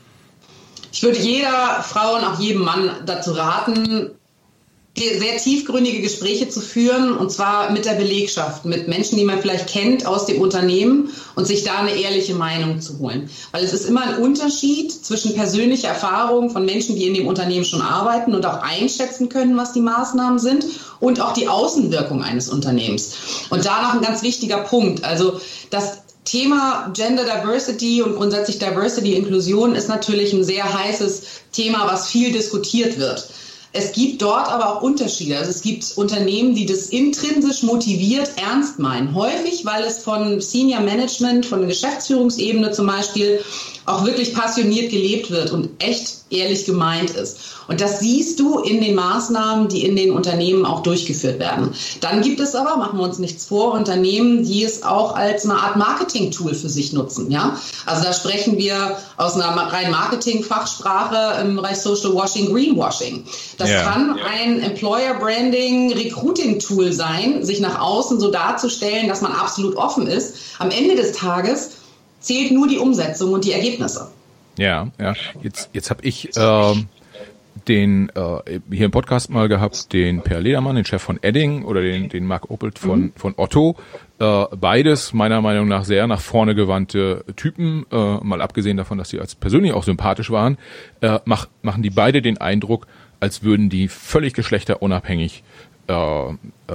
Ich würde jeder Frau und auch jedem Mann dazu raten, sehr tiefgründige Gespräche zu führen, und zwar mit der Belegschaft, mit Menschen, die man vielleicht kennt aus dem Unternehmen, und sich da eine ehrliche Meinung zu holen. Weil es ist immer ein Unterschied zwischen persönlicher Erfahrung von Menschen, die in dem Unternehmen schon arbeiten und auch einschätzen können, was die Maßnahmen sind, und auch die Außenwirkung eines Unternehmens. Und da noch ein ganz wichtiger Punkt, also das Thema Gender Diversity und grundsätzlich Diversity, Inklusion ist natürlich ein sehr heißes Thema, was viel diskutiert wird. Es gibt dort aber auch Unterschiede. Also es gibt Unternehmen, die das intrinsisch motiviert ernst meinen. Häufig, weil es von Senior Management, von der Geschäftsführungsebene zum Beispiel, auch wirklich passioniert gelebt wird und echt ehrlich gemeint ist. Und das siehst du in den Maßnahmen, die in den Unternehmen auch durchgeführt werden. Dann gibt es aber, machen wir uns nichts vor, Unternehmen, die es auch als eine Art Marketing-Tool für sich nutzen. Ja? Also da sprechen wir aus einer rein Marketing-Fachsprache im Bereich Social Washing, Greenwashing. Das ja, kann ja. ein Employer-Branding-Recruiting-Tool sein, sich nach außen so darzustellen, dass man absolut offen ist. Am Ende des Tages zählt nur die Umsetzung und die Ergebnisse. Ja, ja. Jetzt, jetzt habe ich ähm, den äh, hier im Podcast mal gehabt, den Per Ledermann, den Chef von Edding, oder den, den Marc Oppelt von, mhm. von Otto. Äh, beides meiner Meinung nach sehr nach vorne gewandte Typen, äh, mal abgesehen davon, dass sie als persönlich auch sympathisch waren, äh, mach, machen die beide den Eindruck, als würden die völlig geschlechterunabhängig äh, äh,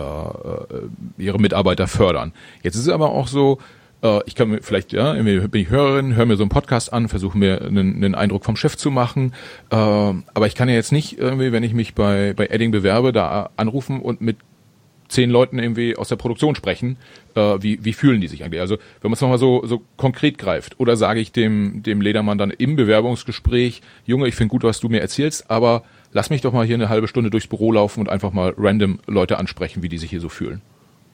ihre Mitarbeiter fördern. Jetzt ist es aber auch so, ich kann mir vielleicht, ja, bin ich Hörerin, höre mir so einen Podcast an, versuche mir einen, einen Eindruck vom Chef zu machen, äh, aber ich kann ja jetzt nicht irgendwie, wenn ich mich bei bei Edding bewerbe, da anrufen und mit zehn Leuten irgendwie aus der Produktion sprechen, äh, wie wie fühlen die sich eigentlich? Also wenn man es nochmal so so konkret greift, oder sage ich dem dem Ledermann dann im Bewerbungsgespräch, Junge, ich finde gut, was du mir erzählst, aber lass mich doch mal hier eine halbe Stunde durchs Büro laufen und einfach mal random Leute ansprechen, wie die sich hier so fühlen.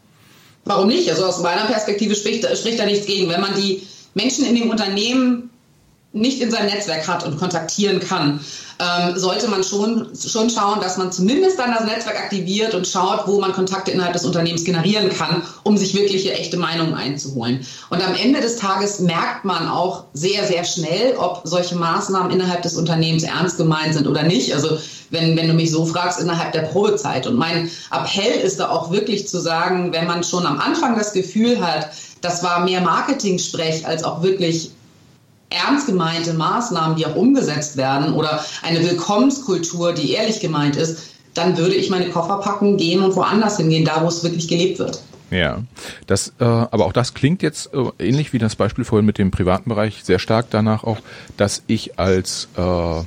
Warum nicht? Also aus meiner Perspektive spricht, spricht da nichts gegen. Wenn man die Menschen in dem Unternehmen nicht in seinem Netzwerk hat und kontaktieren kann, ähm, sollte man schon, schon schauen, dass man zumindest dann das Netzwerk aktiviert und schaut, wo man Kontakte innerhalb des Unternehmens generieren kann, um sich wirkliche echte Meinungen einzuholen. Und am Ende des Tages merkt man auch sehr, sehr schnell, ob solche Maßnahmen innerhalb des Unternehmens ernst gemeint sind oder nicht. Also wenn, wenn du mich so fragst, innerhalb der Probezeit. Und mein Appell ist da auch wirklich zu sagen, wenn man schon am Anfang das Gefühl hat, das war mehr Marketing-Sprech als auch wirklich ernst gemeinte Maßnahmen, die auch umgesetzt werden, oder eine Willkommenskultur, die ehrlich gemeint ist, dann würde ich meine Koffer packen, gehen und woanders hingehen, da wo es wirklich gelebt wird. Ja, das, äh, aber auch das klingt jetzt äh, ähnlich wie das Beispiel vorhin mit dem privaten Bereich sehr stark danach auch, dass ich als äh,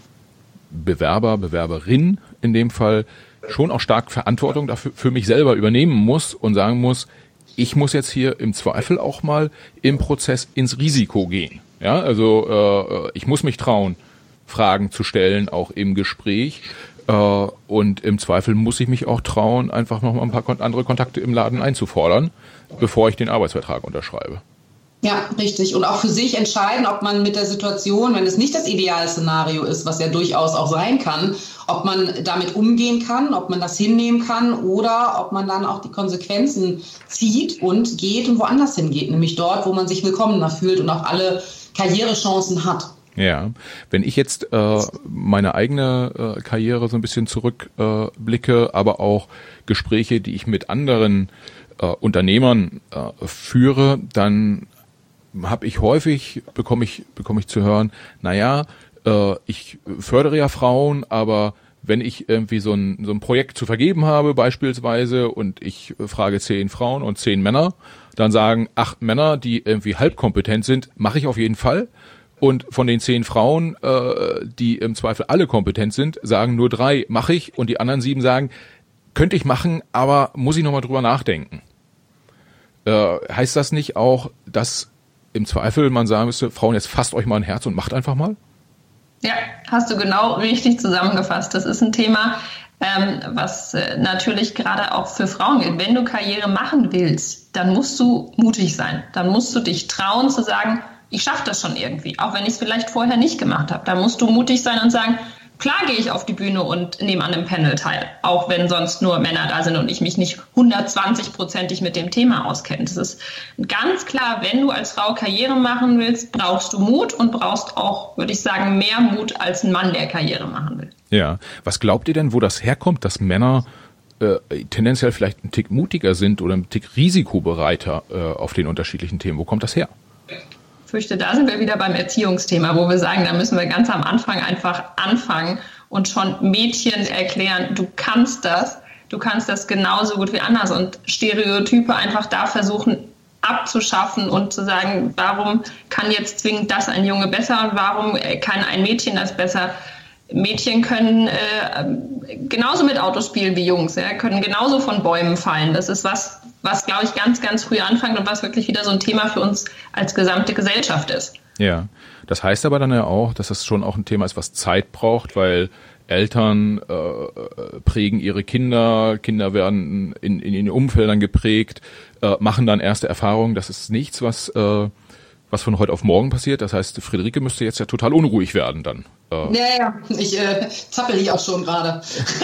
Bewerber, Bewerberin in dem Fall schon auch stark Verantwortung dafür für mich selber übernehmen muss und sagen muss, ich muss jetzt hier im Zweifel auch mal im Prozess ins Risiko gehen. Ja, also äh, ich muss mich trauen, Fragen zu stellen, auch im Gespräch. Äh, und im Zweifel muss ich mich auch trauen, einfach noch mal ein paar andere Kontakte im Laden einzufordern, bevor ich den Arbeitsvertrag unterschreibe. Ja, richtig. Und auch für sich entscheiden, ob man mit der Situation, wenn es nicht das Idealszenario ist, was ja durchaus auch sein kann, ob man damit umgehen kann, ob man das hinnehmen kann oder ob man dann auch die Konsequenzen zieht und geht und woanders hingeht, nämlich dort, wo man sich willkommener fühlt und auch alle Karrierechancen hat. Ja, wenn ich jetzt äh, meine eigene äh, Karriere so ein bisschen zurückblicke, äh, aber auch Gespräche, die ich mit anderen äh, Unternehmern äh, führe, dann habe ich häufig, bekomme ich, bekomme ich zu hören, naja, äh, ich fördere ja Frauen, aber wenn ich irgendwie so ein, so ein Projekt zu vergeben habe beispielsweise und ich frage zehn Frauen und zehn Männer, dann sagen acht Männer, die irgendwie halbkompetent sind, mache ich auf jeden Fall. Und von den zehn Frauen, äh, die im Zweifel alle kompetent sind, sagen nur drei, mache ich. Und die anderen sieben sagen, könnte ich machen, aber muss ich nochmal drüber nachdenken. Äh, heißt das nicht auch, dass im Zweifel man sagen müsste, Frauen, jetzt fasst euch mal ein Herz und macht einfach mal? Ja, hast du genau richtig zusammengefasst. Das ist ein Thema, ähm, was äh, natürlich gerade auch für Frauen gilt. Wenn du Karriere machen willst, dann musst du mutig sein. Dann musst du dich trauen zu sagen, ich schaffe das schon irgendwie, auch wenn ich es vielleicht vorher nicht gemacht habe. Da musst du mutig sein und sagen, klar gehe ich auf die Bühne und nehme an einem Panel teil, auch wenn sonst nur Männer da sind und ich mich nicht hundertzwanzig-prozentig mit dem Thema auskenne. Das ist ganz klar, wenn du als Frau Karriere machen willst, brauchst du Mut und brauchst auch, würde ich sagen, mehr Mut als ein Mann, der Karriere machen will. Ja, was glaubt ihr denn, wo das herkommt, dass Männer äh, tendenziell vielleicht einen Tick mutiger sind oder einen Tick risikobereiter äh, auf den unterschiedlichen Themen? Wo kommt das her? Ich fürchte, da sind wir wieder beim Erziehungsthema, wo wir sagen, da müssen wir ganz am Anfang einfach anfangen und schon Mädchen erklären, du kannst das, du kannst das genauso gut wie anders und Stereotype einfach da versuchen abzuschaffen und zu sagen, warum kann jetzt zwingend das ein Junge besser und warum kann ein Mädchen das besser? Mädchen können äh, genauso mit Autos spielen wie Jungs, ja, können genauso von Bäumen fallen. Das ist was, was, glaube ich, ganz, ganz früh anfängt und was wirklich wieder so ein Thema für uns als gesamte Gesellschaft ist. Ja, das heißt aber dann ja auch, dass das schon auch ein Thema ist, was Zeit braucht, weil Eltern äh, prägen ihre Kinder, Kinder werden in, in ihren Umfeldern geprägt, äh, machen dann erste Erfahrungen. Das ist nichts, was, äh, was von heute auf morgen passiert. Das heißt, Friederike müsste jetzt ja total unruhig werden dann. Äh. Ja, ja, ich äh, zappel hier auch schon gerade.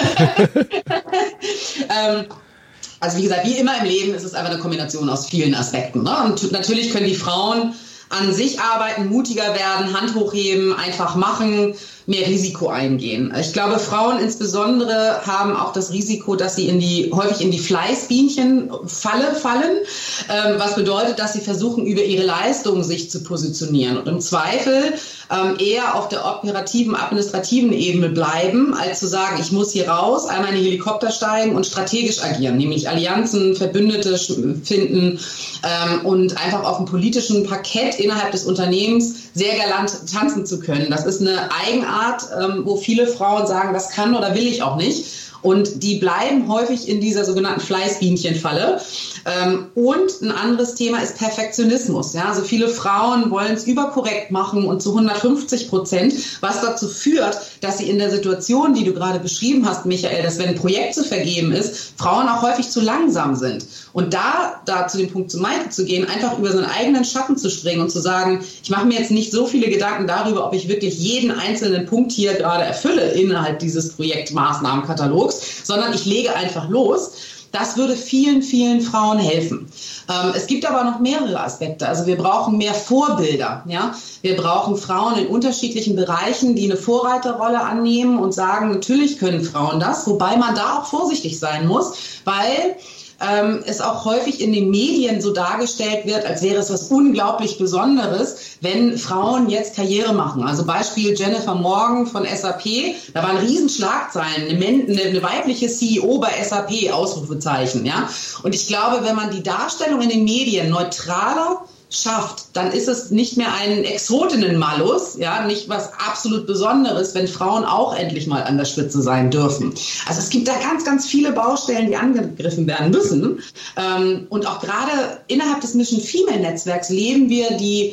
ähm, also wie gesagt, wie immer im Leben ist es einfach eine Kombination aus vielen Aspekten. Ne? Und natürlich können die Frauen an sich arbeiten, mutiger werden, Hand hochheben, einfach machen, mehr Risiko eingehen. Ich glaube, Frauen insbesondere haben auch das Risiko, dass sie in die, häufig in die Fleißbienchen-Falle fallen, ähm, was bedeutet, dass sie versuchen, über ihre Leistung sich zu positionieren und im Zweifel ähm, eher auf der operativen, administrativen Ebene bleiben, als zu sagen, ich muss hier raus, einmal in die Helikopter steigen und strategisch agieren, nämlich Allianzen, Verbündete finden ähm, und einfach auf dem politischen Parkett innerhalb des Unternehmens sehr galant tanzen zu können. Das ist eine Eigenart, ähm, wo viele Frauen sagen, das kann oder will ich auch nicht. Und die bleiben häufig in dieser sogenannten Fleißbienchenfalle. Ähm, und ein anderes Thema ist Perfektionismus. Ja? Also viele Frauen wollen es überkorrekt machen und zu hundertfünfzig Prozent, was dazu führt, dass sie in der Situation, die du gerade beschrieben hast, Michael, dass wenn ein Projekt zu vergeben ist, Frauen auch häufig zu langsam sind. Und da, da zu dem Punkt zu Maike zu gehen, einfach über seinen eigenen Schatten zu springen und zu sagen, ich mache mir jetzt nicht so viele Gedanken darüber, ob ich wirklich jeden einzelnen Punkt hier gerade erfülle innerhalb dieses Projektmaßnahmenkatalogs, sondern ich lege einfach los. Das würde vielen, vielen Frauen helfen. Ähm, es gibt aber noch mehrere Aspekte. Also wir brauchen mehr Vorbilder. Ja? Wir brauchen Frauen in unterschiedlichen Bereichen, die eine Vorreiterrolle annehmen und sagen, natürlich können Frauen das, wobei man da auch vorsichtig sein muss, weil ähm, es auch häufig in den Medien so dargestellt wird, als wäre es was unglaublich Besonderes, wenn Frauen jetzt Karriere machen. Also Beispiel Jennifer Morgan von S A P, da waren Riesenschlagzeilen, eine, eine, eine weibliche C E O bei S A P, Ausrufezeichen. Ja? Und ich glaube, wenn man die Darstellung in den Medien neutraler schafft, dann ist es nicht mehr ein Exotinnen-Malus, ja, nicht was absolut Besonderes, wenn Frauen auch endlich mal an der Spitze sein dürfen. Also es gibt da ganz, ganz viele Baustellen, die angegriffen werden müssen. Ähm, und auch gerade innerhalb des Mission-Female-Netzwerks leben wir die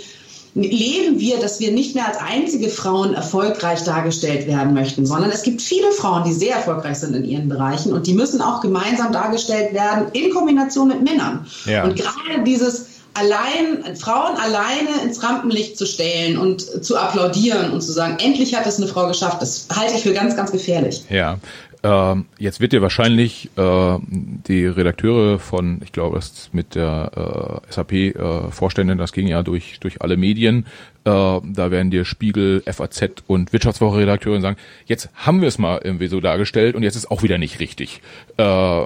leben wir, dass wir nicht mehr als einzige Frauen erfolgreich dargestellt werden möchten, sondern es gibt viele Frauen, die sehr erfolgreich sind in ihren Bereichen und die müssen auch gemeinsam dargestellt werden in Kombination mit Männern. Ja. Und gerade dieses allein, Frauen alleine ins Rampenlicht zu stellen und zu applaudieren und zu sagen, endlich hat es eine Frau geschafft, das halte ich für ganz, ganz gefährlich. Ja, ähm, jetzt wird dir wahrscheinlich äh, die Redakteure von, ich glaube, das mit der äh, S A P-Vorständin, äh, das ging ja durch durch alle Medien, äh, da werden dir Spiegel, F A Z und Wirtschaftswoche-Redakteure sagen, jetzt haben wir es mal irgendwie so dargestellt und jetzt ist auch wieder nicht richtig. Äh,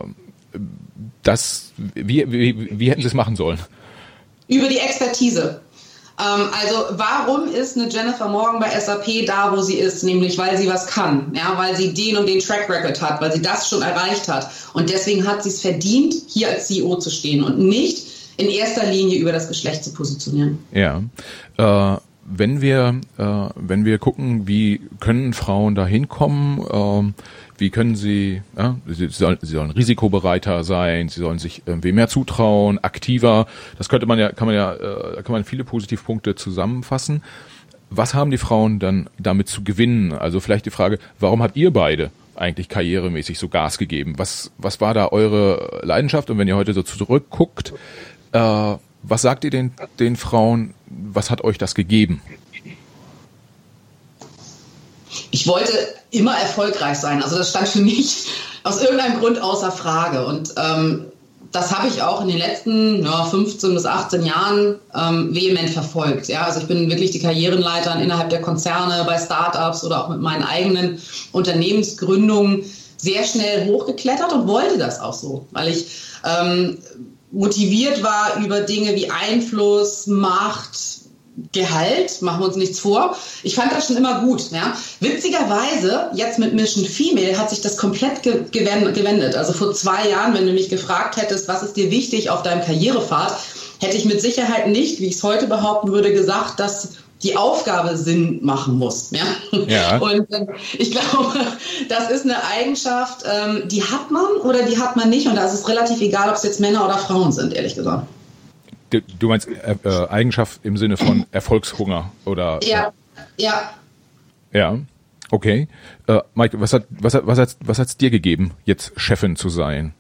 das, wie, wie, wie hätten sie es machen sollen? Über die Expertise. Ähm, also warum ist eine Jennifer Morgan bei S A P da, wo sie ist? Nämlich, weil sie was kann, ja, weil sie den und den Track Record hat, weil sie das schon erreicht hat. Und deswegen hat sie es verdient, hier als C E O zu stehen und nicht in erster Linie über das Geschlecht zu positionieren. Ja, äh, wenn wir, äh, wenn wir gucken, wie können Frauen da hinkommen, ähm, wie können sie, ja, sie, sollen, sie sollen risikobereiter sein, sie sollen sich irgendwie mehr zutrauen, aktiver. Das könnte man ja, kann man ja, äh, da kann man viele Positivpunkte zusammenfassen. Was haben die Frauen dann damit zu gewinnen? Also vielleicht die Frage, warum habt ihr beide eigentlich karrieremäßig so Gas gegeben? Was, was war da eure Leidenschaft? Und wenn ihr heute so zurückguckt, äh, was sagt ihr den, den Frauen? Was hat euch das gegeben? Ich wollte immer erfolgreich sein. Also das stand für mich aus irgendeinem Grund außer Frage. Und ähm, das habe ich auch in den letzten ja, fünfzehn bis achtzehn Jahren ähm, vehement verfolgt. Ja, also ich bin wirklich die Karrierenleiterin innerhalb der Konzerne, bei Startups oder auch mit meinen eigenen Unternehmensgründungen sehr schnell hochgeklettert und wollte das auch so, weil ich ähm, motiviert war über Dinge wie Einfluss, Macht, Gehalt, machen wir uns nichts vor. Ich fand das schon immer gut. Ja. Witzigerweise, jetzt mit Mission Female hat sich das komplett ge- gewendet. Also vor zwei Jahren, wenn du mich gefragt hättest, was ist dir wichtig auf deinem Karrierepfad, hätte ich mit Sicherheit nicht, wie ich es heute behaupten würde, gesagt, dass die Aufgabe Sinn machen muss. Ja? Ja. Und äh, ich glaube, das ist eine Eigenschaft, ähm, die hat man oder die hat man nicht. Und da ist es relativ egal, ob es jetzt Männer oder Frauen sind, ehrlich gesagt. Du, du meinst äh, äh, Eigenschaft im Sinne von Erfolgshunger oder? Ja, ja. Ja, okay. Äh, Mike, was hat was hat was hat was hat's dir gegeben, jetzt Chefin zu sein?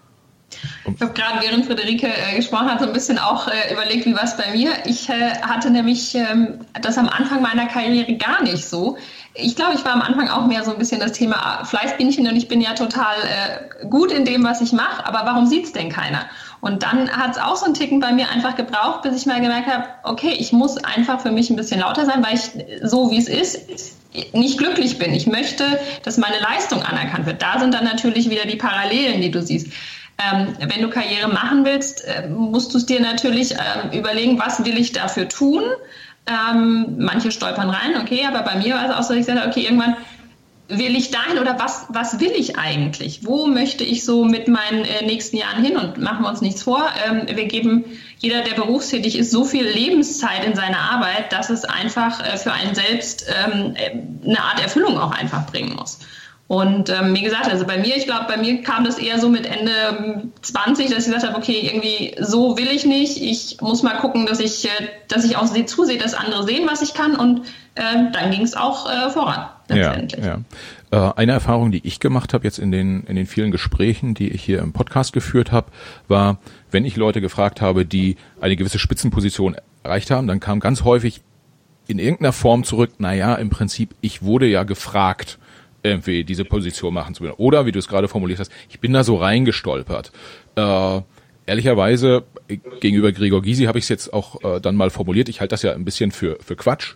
Ich habe gerade, während Friederike äh, gesprochen hat, so ein bisschen auch äh, überlegt, wie war es bei mir. Ich äh, hatte nämlich ähm, das am Anfang meiner Karriere gar nicht so. Ich glaube, ich war am Anfang auch mehr so ein bisschen das Thema Fleißbienchen und ich bin ja total äh, gut in dem, was ich mache, aber warum sieht's denn keiner? Und dann hat es auch so einen Ticken bei mir einfach gebraucht, bis ich mal gemerkt habe, okay, ich muss einfach für mich ein bisschen lauter sein, weil ich so, wie es ist, nicht glücklich bin. Ich möchte, dass meine Leistung anerkannt wird. Da sind dann natürlich wieder die Parallelen, die du siehst. Ähm, wenn du Karriere machen willst, äh, musst du es dir natürlich äh, überlegen, was will ich dafür tun? Ähm, manche stolpern rein, okay, aber bei mir war es auch so, dass ich gesagt habe, okay, irgendwann will ich dahin oder was, was will ich eigentlich? Wo möchte ich so mit meinen äh, nächsten Jahren hin? Und machen wir uns nichts vor, ähm, wir geben, jeder, der berufstätig ist, so viel Lebenszeit in seine Arbeit, dass es einfach äh, für einen selbst ähm, eine Art Erfüllung auch einfach bringen muss. Und ähm, wie gesagt, also bei mir, ich glaube, bei mir kam das eher so mit Ende zwanzig, dass ich gesagt habe, okay, irgendwie so will ich nicht. Ich muss mal gucken, dass ich, äh, dass ich auch zusehe, dass andere sehen, was ich kann. Und äh, dann ging es auch äh, voran. Letztendlich. Ja, ja. Äh, eine Erfahrung, die ich gemacht habe jetzt in den in den vielen Gesprächen, die ich hier im Podcast geführt habe, war, wenn ich Leute gefragt habe, die eine gewisse Spitzenposition erreicht haben, dann kam ganz häufig in irgendeiner Form zurück, naja, im Prinzip, ich wurde ja gefragt, irgendwie diese Position machen zu wollen. Oder, wie du es gerade formuliert hast, ich bin da so reingestolpert. Äh, ehrlicherweise, gegenüber Gregor Gysi habe ich es jetzt auch äh, dann mal formuliert, ich halte das ja ein bisschen für für Quatsch.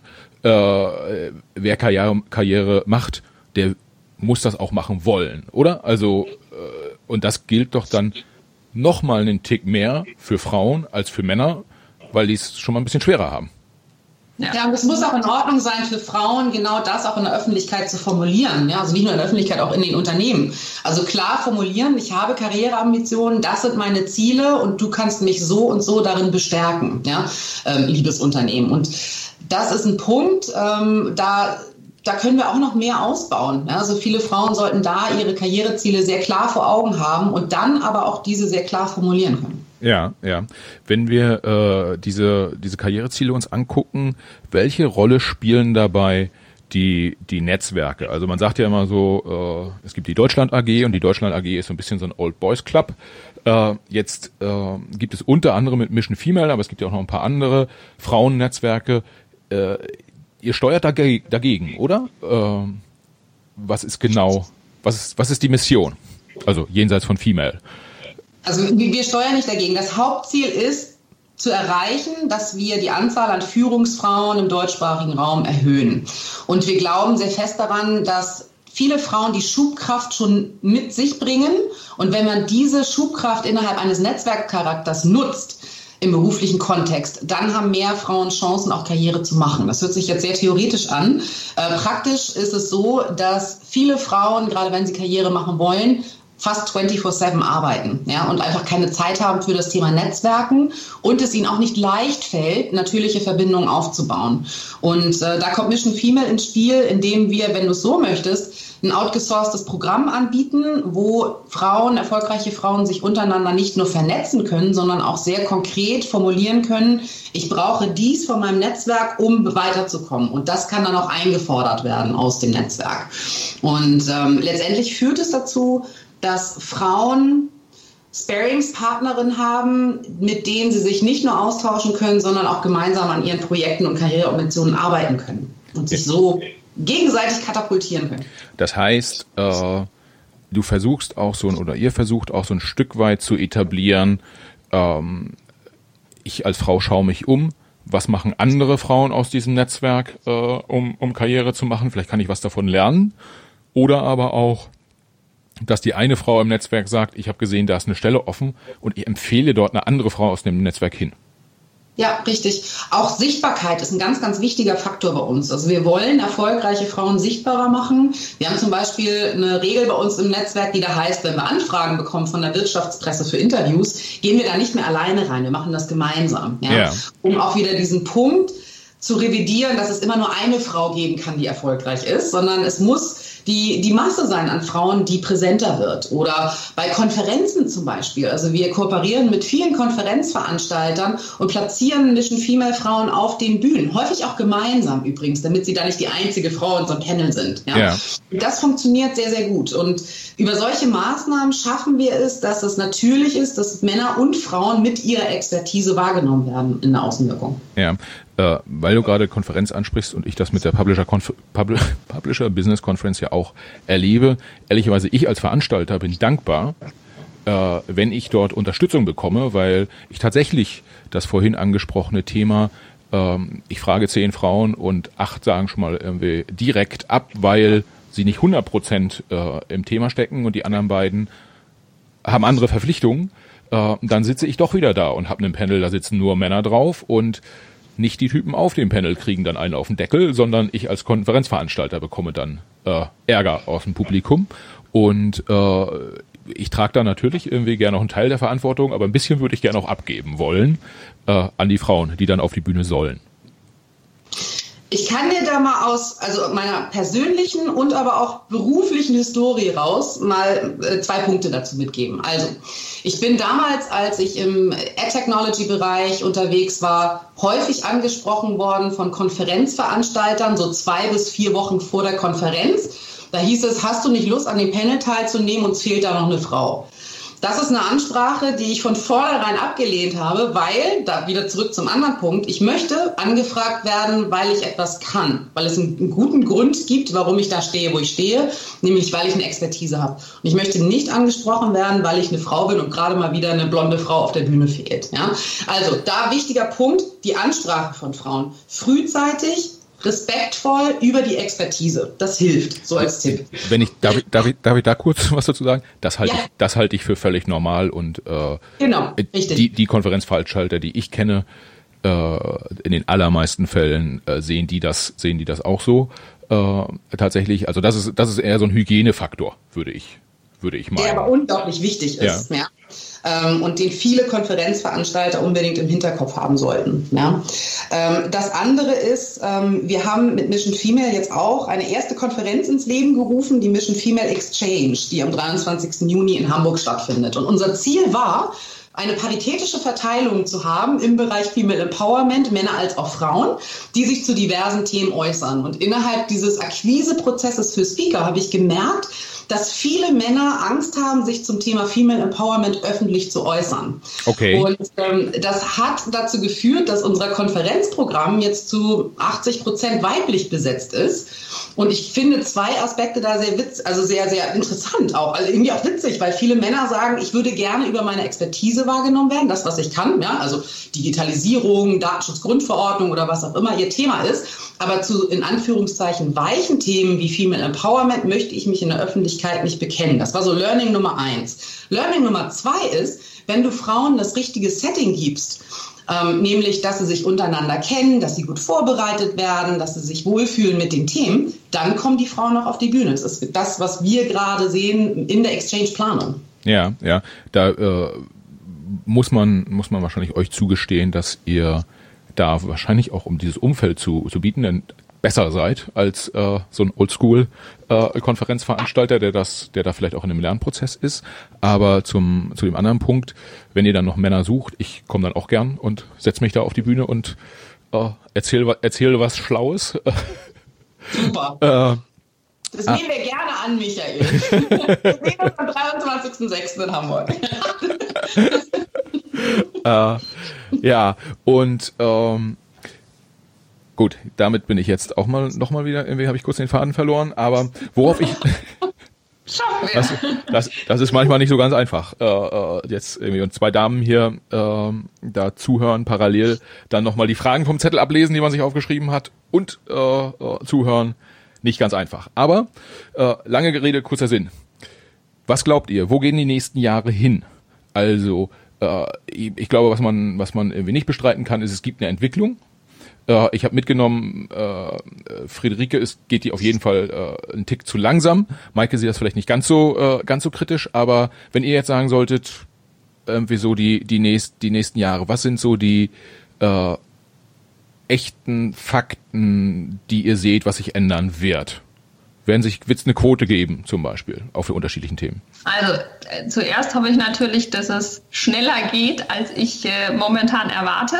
Äh, wer Karriere, Karriere macht, der muss das auch machen wollen, oder? Also, äh, und das gilt doch dann nochmal einen Tick mehr für Frauen als für Männer, weil die es schon mal ein bisschen schwerer haben. Ja. ja, und es muss auch in Ordnung sein für Frauen, genau das auch in der Öffentlichkeit zu formulieren. Ja, also nicht nur in der Öffentlichkeit, auch in den Unternehmen. Also klar formulieren, ich habe Karriereambitionen, das sind meine Ziele und du kannst mich so und so darin bestärken, ja, ähm, liebes Unternehmen. Und das ist ein Punkt, ähm, da Da können wir auch noch mehr ausbauen. Ja, also viele Frauen sollten da ihre Karriereziele sehr klar vor Augen haben und dann aber auch diese sehr klar formulieren können. Ja, ja. Wenn wir äh, diese diese Karriereziele uns angucken, welche Rolle spielen dabei die die Netzwerke? Also man sagt ja immer so, äh, es gibt die Deutschland A G und die Deutschland A G ist so ein bisschen so ein Old Boys Club. Äh, jetzt äh, gibt es unter anderem mit Mission Female, aber es gibt ja auch noch ein paar andere Frauennetzwerke. Äh, ihr steuert dage- dagegen, oder? Äh, was ist genau, was ist was ist die Mission? Also jenseits von Female. Also wir steuern nicht dagegen. Das Hauptziel ist zu erreichen, dass wir die Anzahl an Führungsfrauen im deutschsprachigen Raum erhöhen. Und wir glauben sehr fest daran, dass viele Frauen die Schubkraft schon mit sich bringen. Und wenn man diese Schubkraft innerhalb eines Netzwerkcharakters nutzt, im beruflichen Kontext, dann haben mehr Frauen Chancen, auch Karriere zu machen. Das hört sich jetzt sehr theoretisch an. Äh, praktisch ist es so, dass viele Frauen, gerade wenn sie Karriere machen wollen, fast vierundzwanzig sieben arbeiten, ja, und einfach keine Zeit haben für das Thema Netzwerken und es ihnen auch nicht leicht fällt, natürliche Verbindungen aufzubauen. Und äh, da kommt Mission Female ins Spiel, indem wir, wenn du es so möchtest, ein outgesourcedes Programm anbieten, wo Frauen, erfolgreiche Frauen sich untereinander nicht nur vernetzen können, sondern auch sehr konkret formulieren können, ich brauche dies von meinem Netzwerk, um weiterzukommen. Und das kann dann auch eingefordert werden aus dem Netzwerk. Und ähm, letztendlich führt es dazu, dass Frauen Sparingspartnerinnen haben, mit denen sie sich nicht nur austauschen können, sondern auch gemeinsam an ihren Projekten und Karriereoptionen arbeiten können und sich so gegenseitig katapultieren können. Das heißt, äh, du versuchst auch so ein, oder ihr versucht auch so ein Stück weit zu etablieren, ähm, ich als Frau schaue mich um, was machen andere Frauen aus diesem Netzwerk, äh, um, um Karriere zu machen, vielleicht kann ich was davon lernen, oder aber auch, dass die eine Frau im Netzwerk sagt, ich habe gesehen, da ist eine Stelle offen und ich empfehle dort eine andere Frau aus dem Netzwerk hin. Ja, richtig. Auch Sichtbarkeit ist ein ganz, ganz wichtiger Faktor bei uns. Also wir wollen erfolgreiche Frauen sichtbarer machen. Wir haben zum Beispiel eine Regel bei uns im Netzwerk, die da heißt, wenn wir Anfragen bekommen von der Wirtschaftspresse für Interviews, gehen wir da nicht mehr alleine rein. Wir machen das gemeinsam. Ja? Ja. Um auch wieder diesen Punkt zu revidieren, dass es immer nur eine Frau geben kann, die erfolgreich ist, sondern es muss die, die Masse sein an Frauen, die präsenter wird. Oder bei Konferenzen zum Beispiel. Also wir kooperieren mit vielen Konferenzveranstaltern und platzieren Mission-Female-Frauen auf den Bühnen. Häufig auch gemeinsam übrigens, damit sie da nicht die einzige Frau in so einem Panel sind. Ja? Ja. Das funktioniert sehr, sehr gut. Und über solche Maßnahmen schaffen wir es, dass es natürlich ist, dass Männer und Frauen mit ihrer Expertise wahrgenommen werden in der Außenwirkung. Ja. Äh, weil du gerade Konferenz ansprichst und ich das mit der Publisher, Conf- Pub- Publisher Business Conference ja auch erlebe. Ehrlicherweise, ich als Veranstalter bin dankbar, äh, wenn ich dort Unterstützung bekomme, weil ich tatsächlich das vorhin angesprochene Thema, ähm, ich frage zehn Frauen und acht sagen schon mal irgendwie direkt ab, weil sie nicht hundert Prozent äh, im Thema stecken und die anderen beiden haben andere Verpflichtungen. Äh, dann sitze ich doch wieder da und habe einen Panel, da sitzen nur Männer drauf und nicht die Typen auf dem Panel kriegen dann einen auf den Deckel, sondern ich als Konferenzveranstalter bekomme dann äh, Ärger aus dem Publikum. Und äh, ich trage da natürlich irgendwie gerne noch einen Teil der Verantwortung, aber ein bisschen würde ich gerne auch abgeben wollen äh, an die Frauen, die dann auf die Bühne sollen. Ich kann dir da mal aus also meiner persönlichen und aber auch beruflichen Historie raus mal äh, zwei Punkte dazu mitgeben. Also ich bin damals, als ich im Ad-Technology-Bereich unterwegs war, häufig angesprochen worden von Konferenzveranstaltern, so zwei bis vier Wochen vor der Konferenz. Da hieß es, hast du nicht Lust, an dem Panel teilzunehmen, uns fehlt da noch eine Frau. Das ist eine Ansprache, die ich von vornherein abgelehnt habe, weil, da wieder zurück zum anderen Punkt, ich möchte angefragt werden, weil ich etwas kann, weil es einen, einen guten Grund gibt, warum ich da stehe, wo ich stehe, nämlich weil ich eine Expertise habe. Und ich möchte nicht angesprochen werden, weil ich eine Frau bin und gerade mal wieder eine blonde Frau auf der Bühne fehlt. Ja? Also da wichtiger Punkt, die Ansprache von Frauen. Frühzeitig, respektvoll über die Expertise. Das hilft, so als Tipp. Wenn ich, darf ich, darf ich, darf ich da kurz was dazu sagen? Das halte ja. ich, das halte ich für völlig normal und äh, genau, richtig. Die, die Konferenzveranstalter, die ich kenne, äh, in den allermeisten Fällen äh, sehen die das, sehen die das auch so. Äh, tatsächlich, also das ist, das ist eher so ein Hygienefaktor, würde ich, würde ich meinen. Der aber unglaublich wichtig ist, ja. ja. Ähm, und den viele Konferenzveranstalter unbedingt im Hinterkopf haben sollten. Ja. Ähm, das andere ist, ähm, wir haben mit Mission Female jetzt auch eine erste Konferenz ins Leben gerufen, die Mission Female Exchange, die am dreiundzwanzigsten Juni in Hamburg stattfindet. Und unser Ziel war, eine paritätische Verteilung zu haben im Bereich Female Empowerment, Männer als auch Frauen, die sich zu diversen Themen äußern. Und innerhalb dieses Akquiseprozesses für Speaker habe ich gemerkt, dass viele Männer Angst haben, sich zum Thema Female Empowerment öffentlich zu äußern. Okay. Und ähm, das hat dazu geführt, dass unser Konferenzprogramm jetzt zu achtzig Prozent weiblich besetzt ist. Und ich finde zwei Aspekte da sehr witzig, also sehr, sehr interessant auch, also irgendwie auch witzig, weil viele Männer sagen, ich würde gerne über meine Expertise wahrgenommen werden, das, was ich kann, ja, also Digitalisierung, Datenschutzgrundverordnung oder was auch immer ihr Thema ist. Aber zu, in Anführungszeichen, weichen Themen wie Female Empowerment möchte ich mich in der Öffentlichkeit nicht bekennen. Das war so Learning Nummer eins. Learning Nummer zwei ist, wenn du Frauen das richtige Setting gibst, ähm, nämlich, dass sie sich untereinander kennen, dass sie gut vorbereitet werden, dass sie sich wohlfühlen mit den Themen, dann kommen die Frauen auch auf die Bühne. Das ist das, was wir gerade sehen in der Exchange-Planung. Ja, ja, da äh, muss man, muss man wahrscheinlich euch zugestehen, dass ihr da wahrscheinlich auch, um dieses Umfeld zu, zu bieten, denn besser seid als äh, so ein Oldschool-Konferenzveranstalter, äh, der das, der da vielleicht auch in einem Lernprozess ist. Aber zum zu dem anderen Punkt, wenn ihr dann noch Männer sucht, ich komme dann auch gern und setze mich da auf die Bühne und äh, erzähle erzähl was Schlaues. Super. äh, Das nehmen wir gerne an, Michael. Wir sehen uns am dreiundzwanzigsten sechsten in Hamburg. äh, ja, und ähm, gut, damit bin ich jetzt auch mal noch mal wieder, irgendwie habe ich kurz den Faden verloren, aber worauf ich... Das, das, das ist manchmal nicht so ganz einfach. Äh, äh, jetzt irgendwie und zwei Damen hier äh, da zuhören, parallel dann nochmal die Fragen vom Zettel ablesen, die man sich aufgeschrieben hat und äh, äh, zuhören. Nicht ganz einfach. Aber äh, lange Rede, kurzer Sinn. Was glaubt ihr? Wo gehen die nächsten Jahre hin? Also äh, ich glaube, was man was man irgendwie nicht bestreiten kann, ist, es gibt eine Entwicklung. Äh, ich habe mitgenommen, äh, Friederike ist geht die auf jeden Fall äh, einen Tick zu langsam. Maike sieht das vielleicht nicht ganz so äh, ganz so kritisch, aber wenn ihr jetzt sagen solltet, irgendwie so die die nächst, die nächsten Jahre, was sind so die äh, echten Fakten, die ihr seht, was sich ändern wird? Werden sich, wird es eine Quote geben, zum Beispiel, auch für unterschiedlichen Themen? Also äh, zuerst hoffe ich natürlich, dass es schneller geht, als ich äh, momentan erwarte.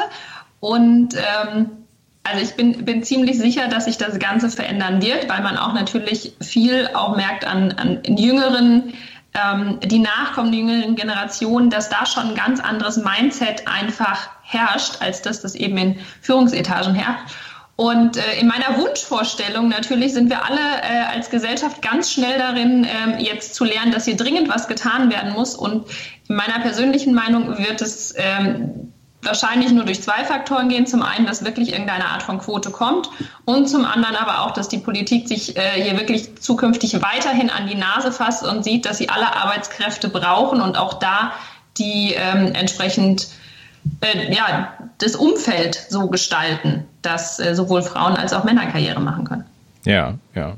Und ähm, also ich bin, bin ziemlich sicher, dass sich das Ganze verändern wird, weil man auch natürlich viel auch merkt an, an jüngeren, ähm, die nachkommenden jüngeren Generationen, dass da schon ein ganz anderes Mindset einfach herrscht, als dass das eben in Führungsetagen herrscht. Und äh, in meiner Wunschvorstellung natürlich sind wir alle äh, als Gesellschaft ganz schnell darin, ähm, jetzt zu lernen, dass hier dringend was getan werden muss. Und in meiner persönlichen Meinung wird es ähm, wahrscheinlich nur durch zwei Faktoren gehen. Zum einen, dass wirklich irgendeine Art von Quote kommt und zum anderen aber auch, dass die Politik sich äh, hier wirklich zukünftig weiterhin an die Nase fasst und sieht, dass sie alle Arbeitskräfte brauchen und auch da die ähm, entsprechend äh, ja, das Umfeld so gestalten, dass äh, sowohl Frauen als auch Männer Karriere machen können. Ja, ja.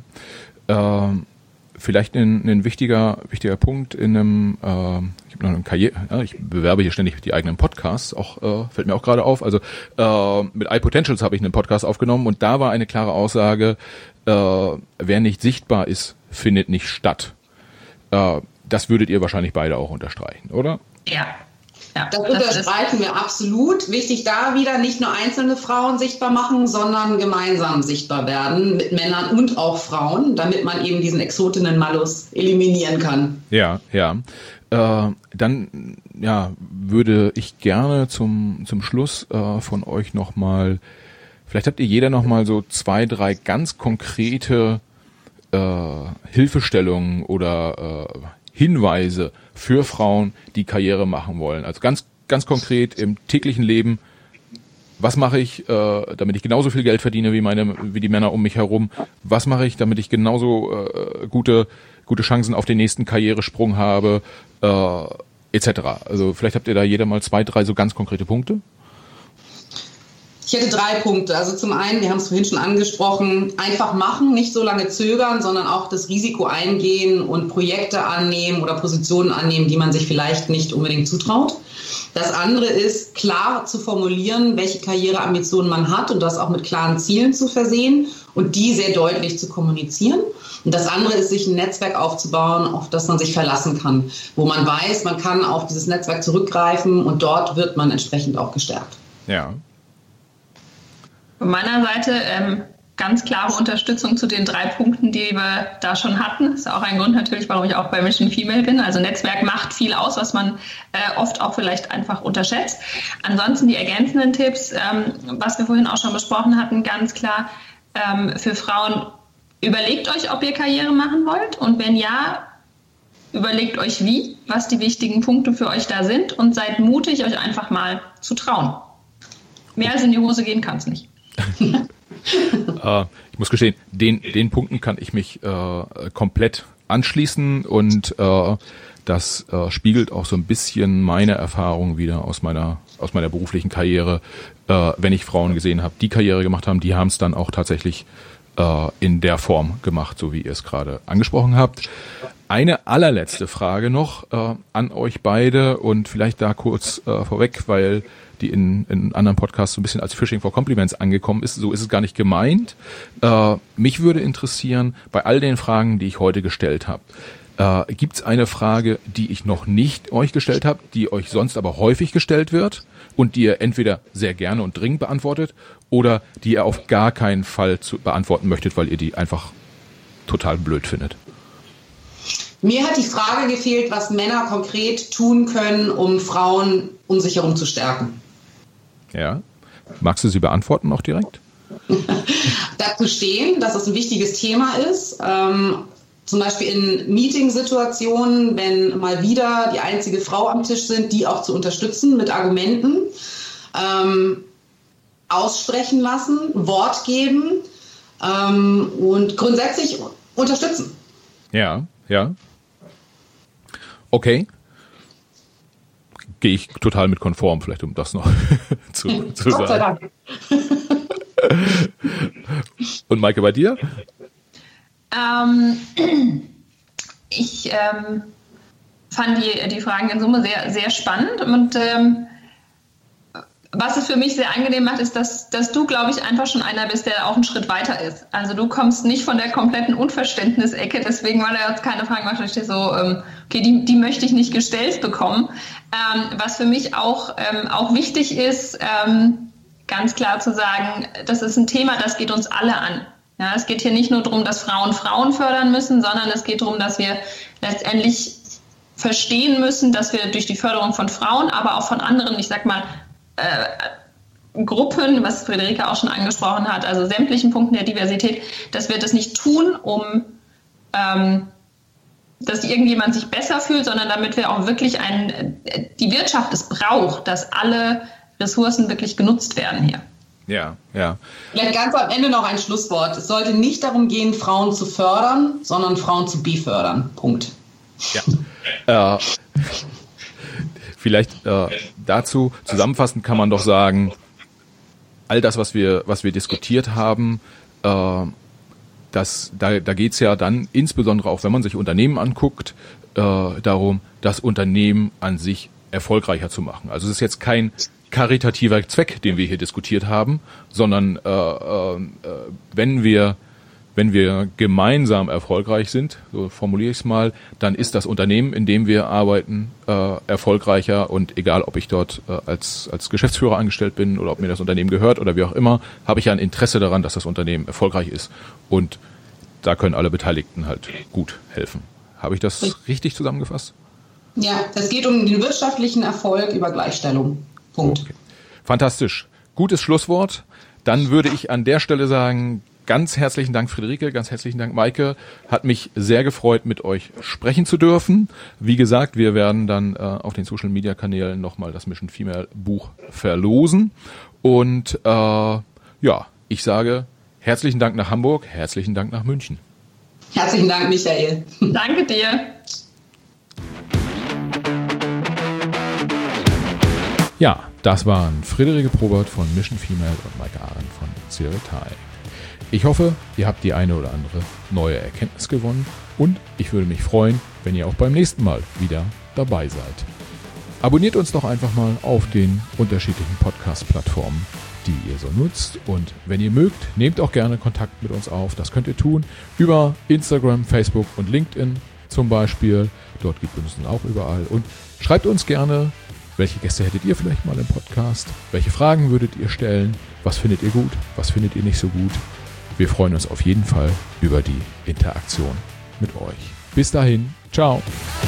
Ähm, vielleicht ein, ein wichtiger, wichtiger Punkt in einem, äh, ich habe noch eine Karriere, ja, ich bewerbe hier ständig die eigenen Podcasts, auch äh, fällt mir auch gerade auf. Also äh, mit iPotentials habe ich einen Podcast aufgenommen und da war eine klare Aussage: äh, Wer nicht sichtbar ist, findet nicht statt. Äh, das würdet ihr wahrscheinlich beide auch unterstreichen, oder? Ja. Ja, das unterstreichen wir absolut. Wichtig da wieder, nicht nur einzelne Frauen sichtbar machen, sondern gemeinsam sichtbar werden mit Männern und auch Frauen, damit man eben diesen Exotinnen-Malus eliminieren kann. Ja, ja. Äh, dann ja, würde ich gerne zum, zum Schluss äh, von euch nochmal, vielleicht habt ihr jeder nochmal so zwei, drei ganz konkrete äh, Hilfestellungen oder äh, Hinweise für Frauen, die Karriere machen wollen. Also ganz, ganz konkret im täglichen Leben: Was mache ich, äh, damit ich genauso viel Geld verdiene wie meine, wie die Männer um mich herum? Was mache ich, damit ich genauso äh, gute, gute Chancen auf den nächsten Karrieresprung habe, äh, et cetera. Also vielleicht habt ihr da jeder mal zwei, drei so ganz konkrete Punkte. Ich hätte drei Punkte. Also zum einen, wir haben es vorhin schon angesprochen, einfach machen, nicht so lange zögern, sondern auch das Risiko eingehen und Projekte annehmen oder Positionen annehmen, die man sich vielleicht nicht unbedingt zutraut. Das andere ist, klar zu formulieren, welche Karriereambitionen man hat und das auch mit klaren Zielen zu versehen und die sehr deutlich zu kommunizieren. Und das andere ist, sich ein Netzwerk aufzubauen, auf das man sich verlassen kann, wo man weiß, man kann auf dieses Netzwerk zurückgreifen und dort wird man entsprechend auch gestärkt. Ja. Von meiner Seite ähm, ganz klare Unterstützung zu den drei Punkten, die wir da schon hatten. Das ist auch ein Grund natürlich, warum ich auch bei Mission Female bin. Also Netzwerk macht viel aus, was man äh, oft auch vielleicht einfach unterschätzt. Ansonsten die ergänzenden Tipps, ähm, was wir vorhin auch schon besprochen hatten, ganz klar ähm, für Frauen: Überlegt euch, ob ihr Karriere machen wollt und wenn ja, überlegt euch wie, was die wichtigen Punkte für euch da sind und seid mutig, euch einfach mal zu trauen. Mehr als in die Hose gehen kann es nicht. äh, ich muss gestehen, den, den Punkten kann ich mich äh, komplett anschließen und äh, das äh, spiegelt auch so ein bisschen meine Erfahrung wieder aus meiner aus meiner beruflichen Karriere. Äh, wenn ich Frauen gesehen habe, die Karriere gemacht haben, die haben es dann auch tatsächlich äh, in der Form gemacht, so wie ihr es gerade angesprochen habt. Eine allerletzte Frage noch äh, an euch beide und vielleicht da kurz äh, vorweg, weil die in, in anderen Podcasts so ein bisschen als Fishing for Compliments angekommen ist. So ist es gar nicht gemeint. Äh, mich würde interessieren, bei all den Fragen, die ich heute gestellt habe, äh, gibt es eine Frage, die ich noch nicht euch gestellt habe, die euch sonst aber häufig gestellt wird und die ihr entweder sehr gerne und dringend beantwortet oder die ihr auf gar keinen Fall zu beantworten möchtet, weil ihr die einfach total blöd findet? Mir hat die Frage gefehlt, was Männer konkret tun können, um Frauen um sich herum zu stärken. Ja. Magst du sie beantworten auch direkt? Dazu stehen, dass es ein wichtiges Thema ist. Ähm, zum Beispiel in Meetingsituationen, wenn mal wieder die einzige Frau am Tisch sind, die auch zu unterstützen mit Argumenten. Ähm, aussprechen lassen, Wort geben ähm, und grundsätzlich unterstützen. Ja, ja. Okay. Gehe ich total mit konform, vielleicht um das noch zu, zu sagen. Gott sei Dank. Und Maike, bei dir? Ähm, ich ähm, fand die, die Fragen in Summe sehr, sehr spannend und ähm, was es für mich sehr angenehm macht, ist, dass, dass du, glaube ich, einfach schon einer bist, der auch einen Schritt weiter ist. Also du kommst nicht von der kompletten Unverständnisecke, deswegen, weil er jetzt keine Fragen macht, ich stehe so, ähm, okay, die, die möchte ich nicht gestellt bekommen. Ähm, was für mich auch, ähm, auch wichtig ist, ähm, ganz klar zu sagen, das ist ein Thema, das geht uns alle an. Ja, es geht hier nicht nur darum, dass Frauen Frauen fördern müssen, sondern es geht darum, dass wir letztendlich verstehen müssen, dass wir durch die Förderung von Frauen, aber auch von anderen, ich sag mal, äh, Gruppen, was Friederike auch schon angesprochen hat, also sämtlichen Punkten der Diversität, dass wir das nicht tun, um ähm, dass irgendjemand sich besser fühlt, sondern damit wir auch wirklich ein, die Wirtschaft es braucht, dass alle Ressourcen wirklich genutzt werden hier. Ja, ja. Vielleicht ganz am Ende noch ein Schlusswort. Es sollte nicht darum gehen, Frauen zu fördern, sondern Frauen zu befördern. Punkt. Ja. Äh, vielleicht äh, dazu zusammenfassend kann man doch sagen, all das, was wir, was wir diskutiert haben, äh, das, da, da geht es ja dann insbesondere auch, wenn man sich Unternehmen anguckt, äh, darum, das Unternehmen an sich erfolgreicher zu machen. Also es ist jetzt kein karitativer Zweck, den wir hier diskutiert haben, sondern äh, äh, wenn wir wenn wir gemeinsam erfolgreich sind, so formuliere ich es mal, dann ist das Unternehmen, in dem wir arbeiten, äh, erfolgreicher, und egal, ob ich dort äh, als als Geschäftsführer angestellt bin oder ob mir das Unternehmen gehört oder wie auch immer, habe ich ja ein Interesse daran, dass das Unternehmen erfolgreich ist, und da können alle Beteiligten halt gut helfen. Habe ich das richtig zusammengefasst? Ja, es geht um den wirtschaftlichen Erfolg über Gleichstellung. Punkt. Okay. Fantastisch. Gutes Schlusswort. Dann würde ich an der Stelle sagen, ganz herzlichen Dank, Friederike, ganz herzlichen Dank, Maike. Hat mich sehr gefreut, mit euch sprechen zu dürfen. Wie gesagt, wir werden dann äh, auf den Social-Media-Kanälen nochmal das Mission Female Buch verlosen. Und äh, ja, ich sage herzlichen Dank nach Hamburg, herzlichen Dank nach München. Herzlichen Dank, Michael. Danke dir. Ja, das waren Friederike Probert von Mission Female und Maike Arendt von Ceretai. Ich hoffe, ihr habt die eine oder andere neue Erkenntnis gewonnen, und ich würde mich freuen, wenn ihr auch beim nächsten Mal wieder dabei seid. Abonniert uns doch einfach mal auf den unterschiedlichen Podcast-Plattformen, die ihr so nutzt, und wenn ihr mögt, nehmt auch gerne Kontakt mit uns auf. Das könnt ihr tun über Instagram, Facebook und LinkedIn zum Beispiel. Dort gibt es uns dann auch überall, und schreibt uns gerne, welche Gäste hättet ihr vielleicht mal im Podcast? Welche Fragen würdet ihr stellen? Was findet ihr gut? Was findet ihr nicht so gut? Wir freuen uns auf jeden Fall über die Interaktion mit euch. Bis dahin, ciao.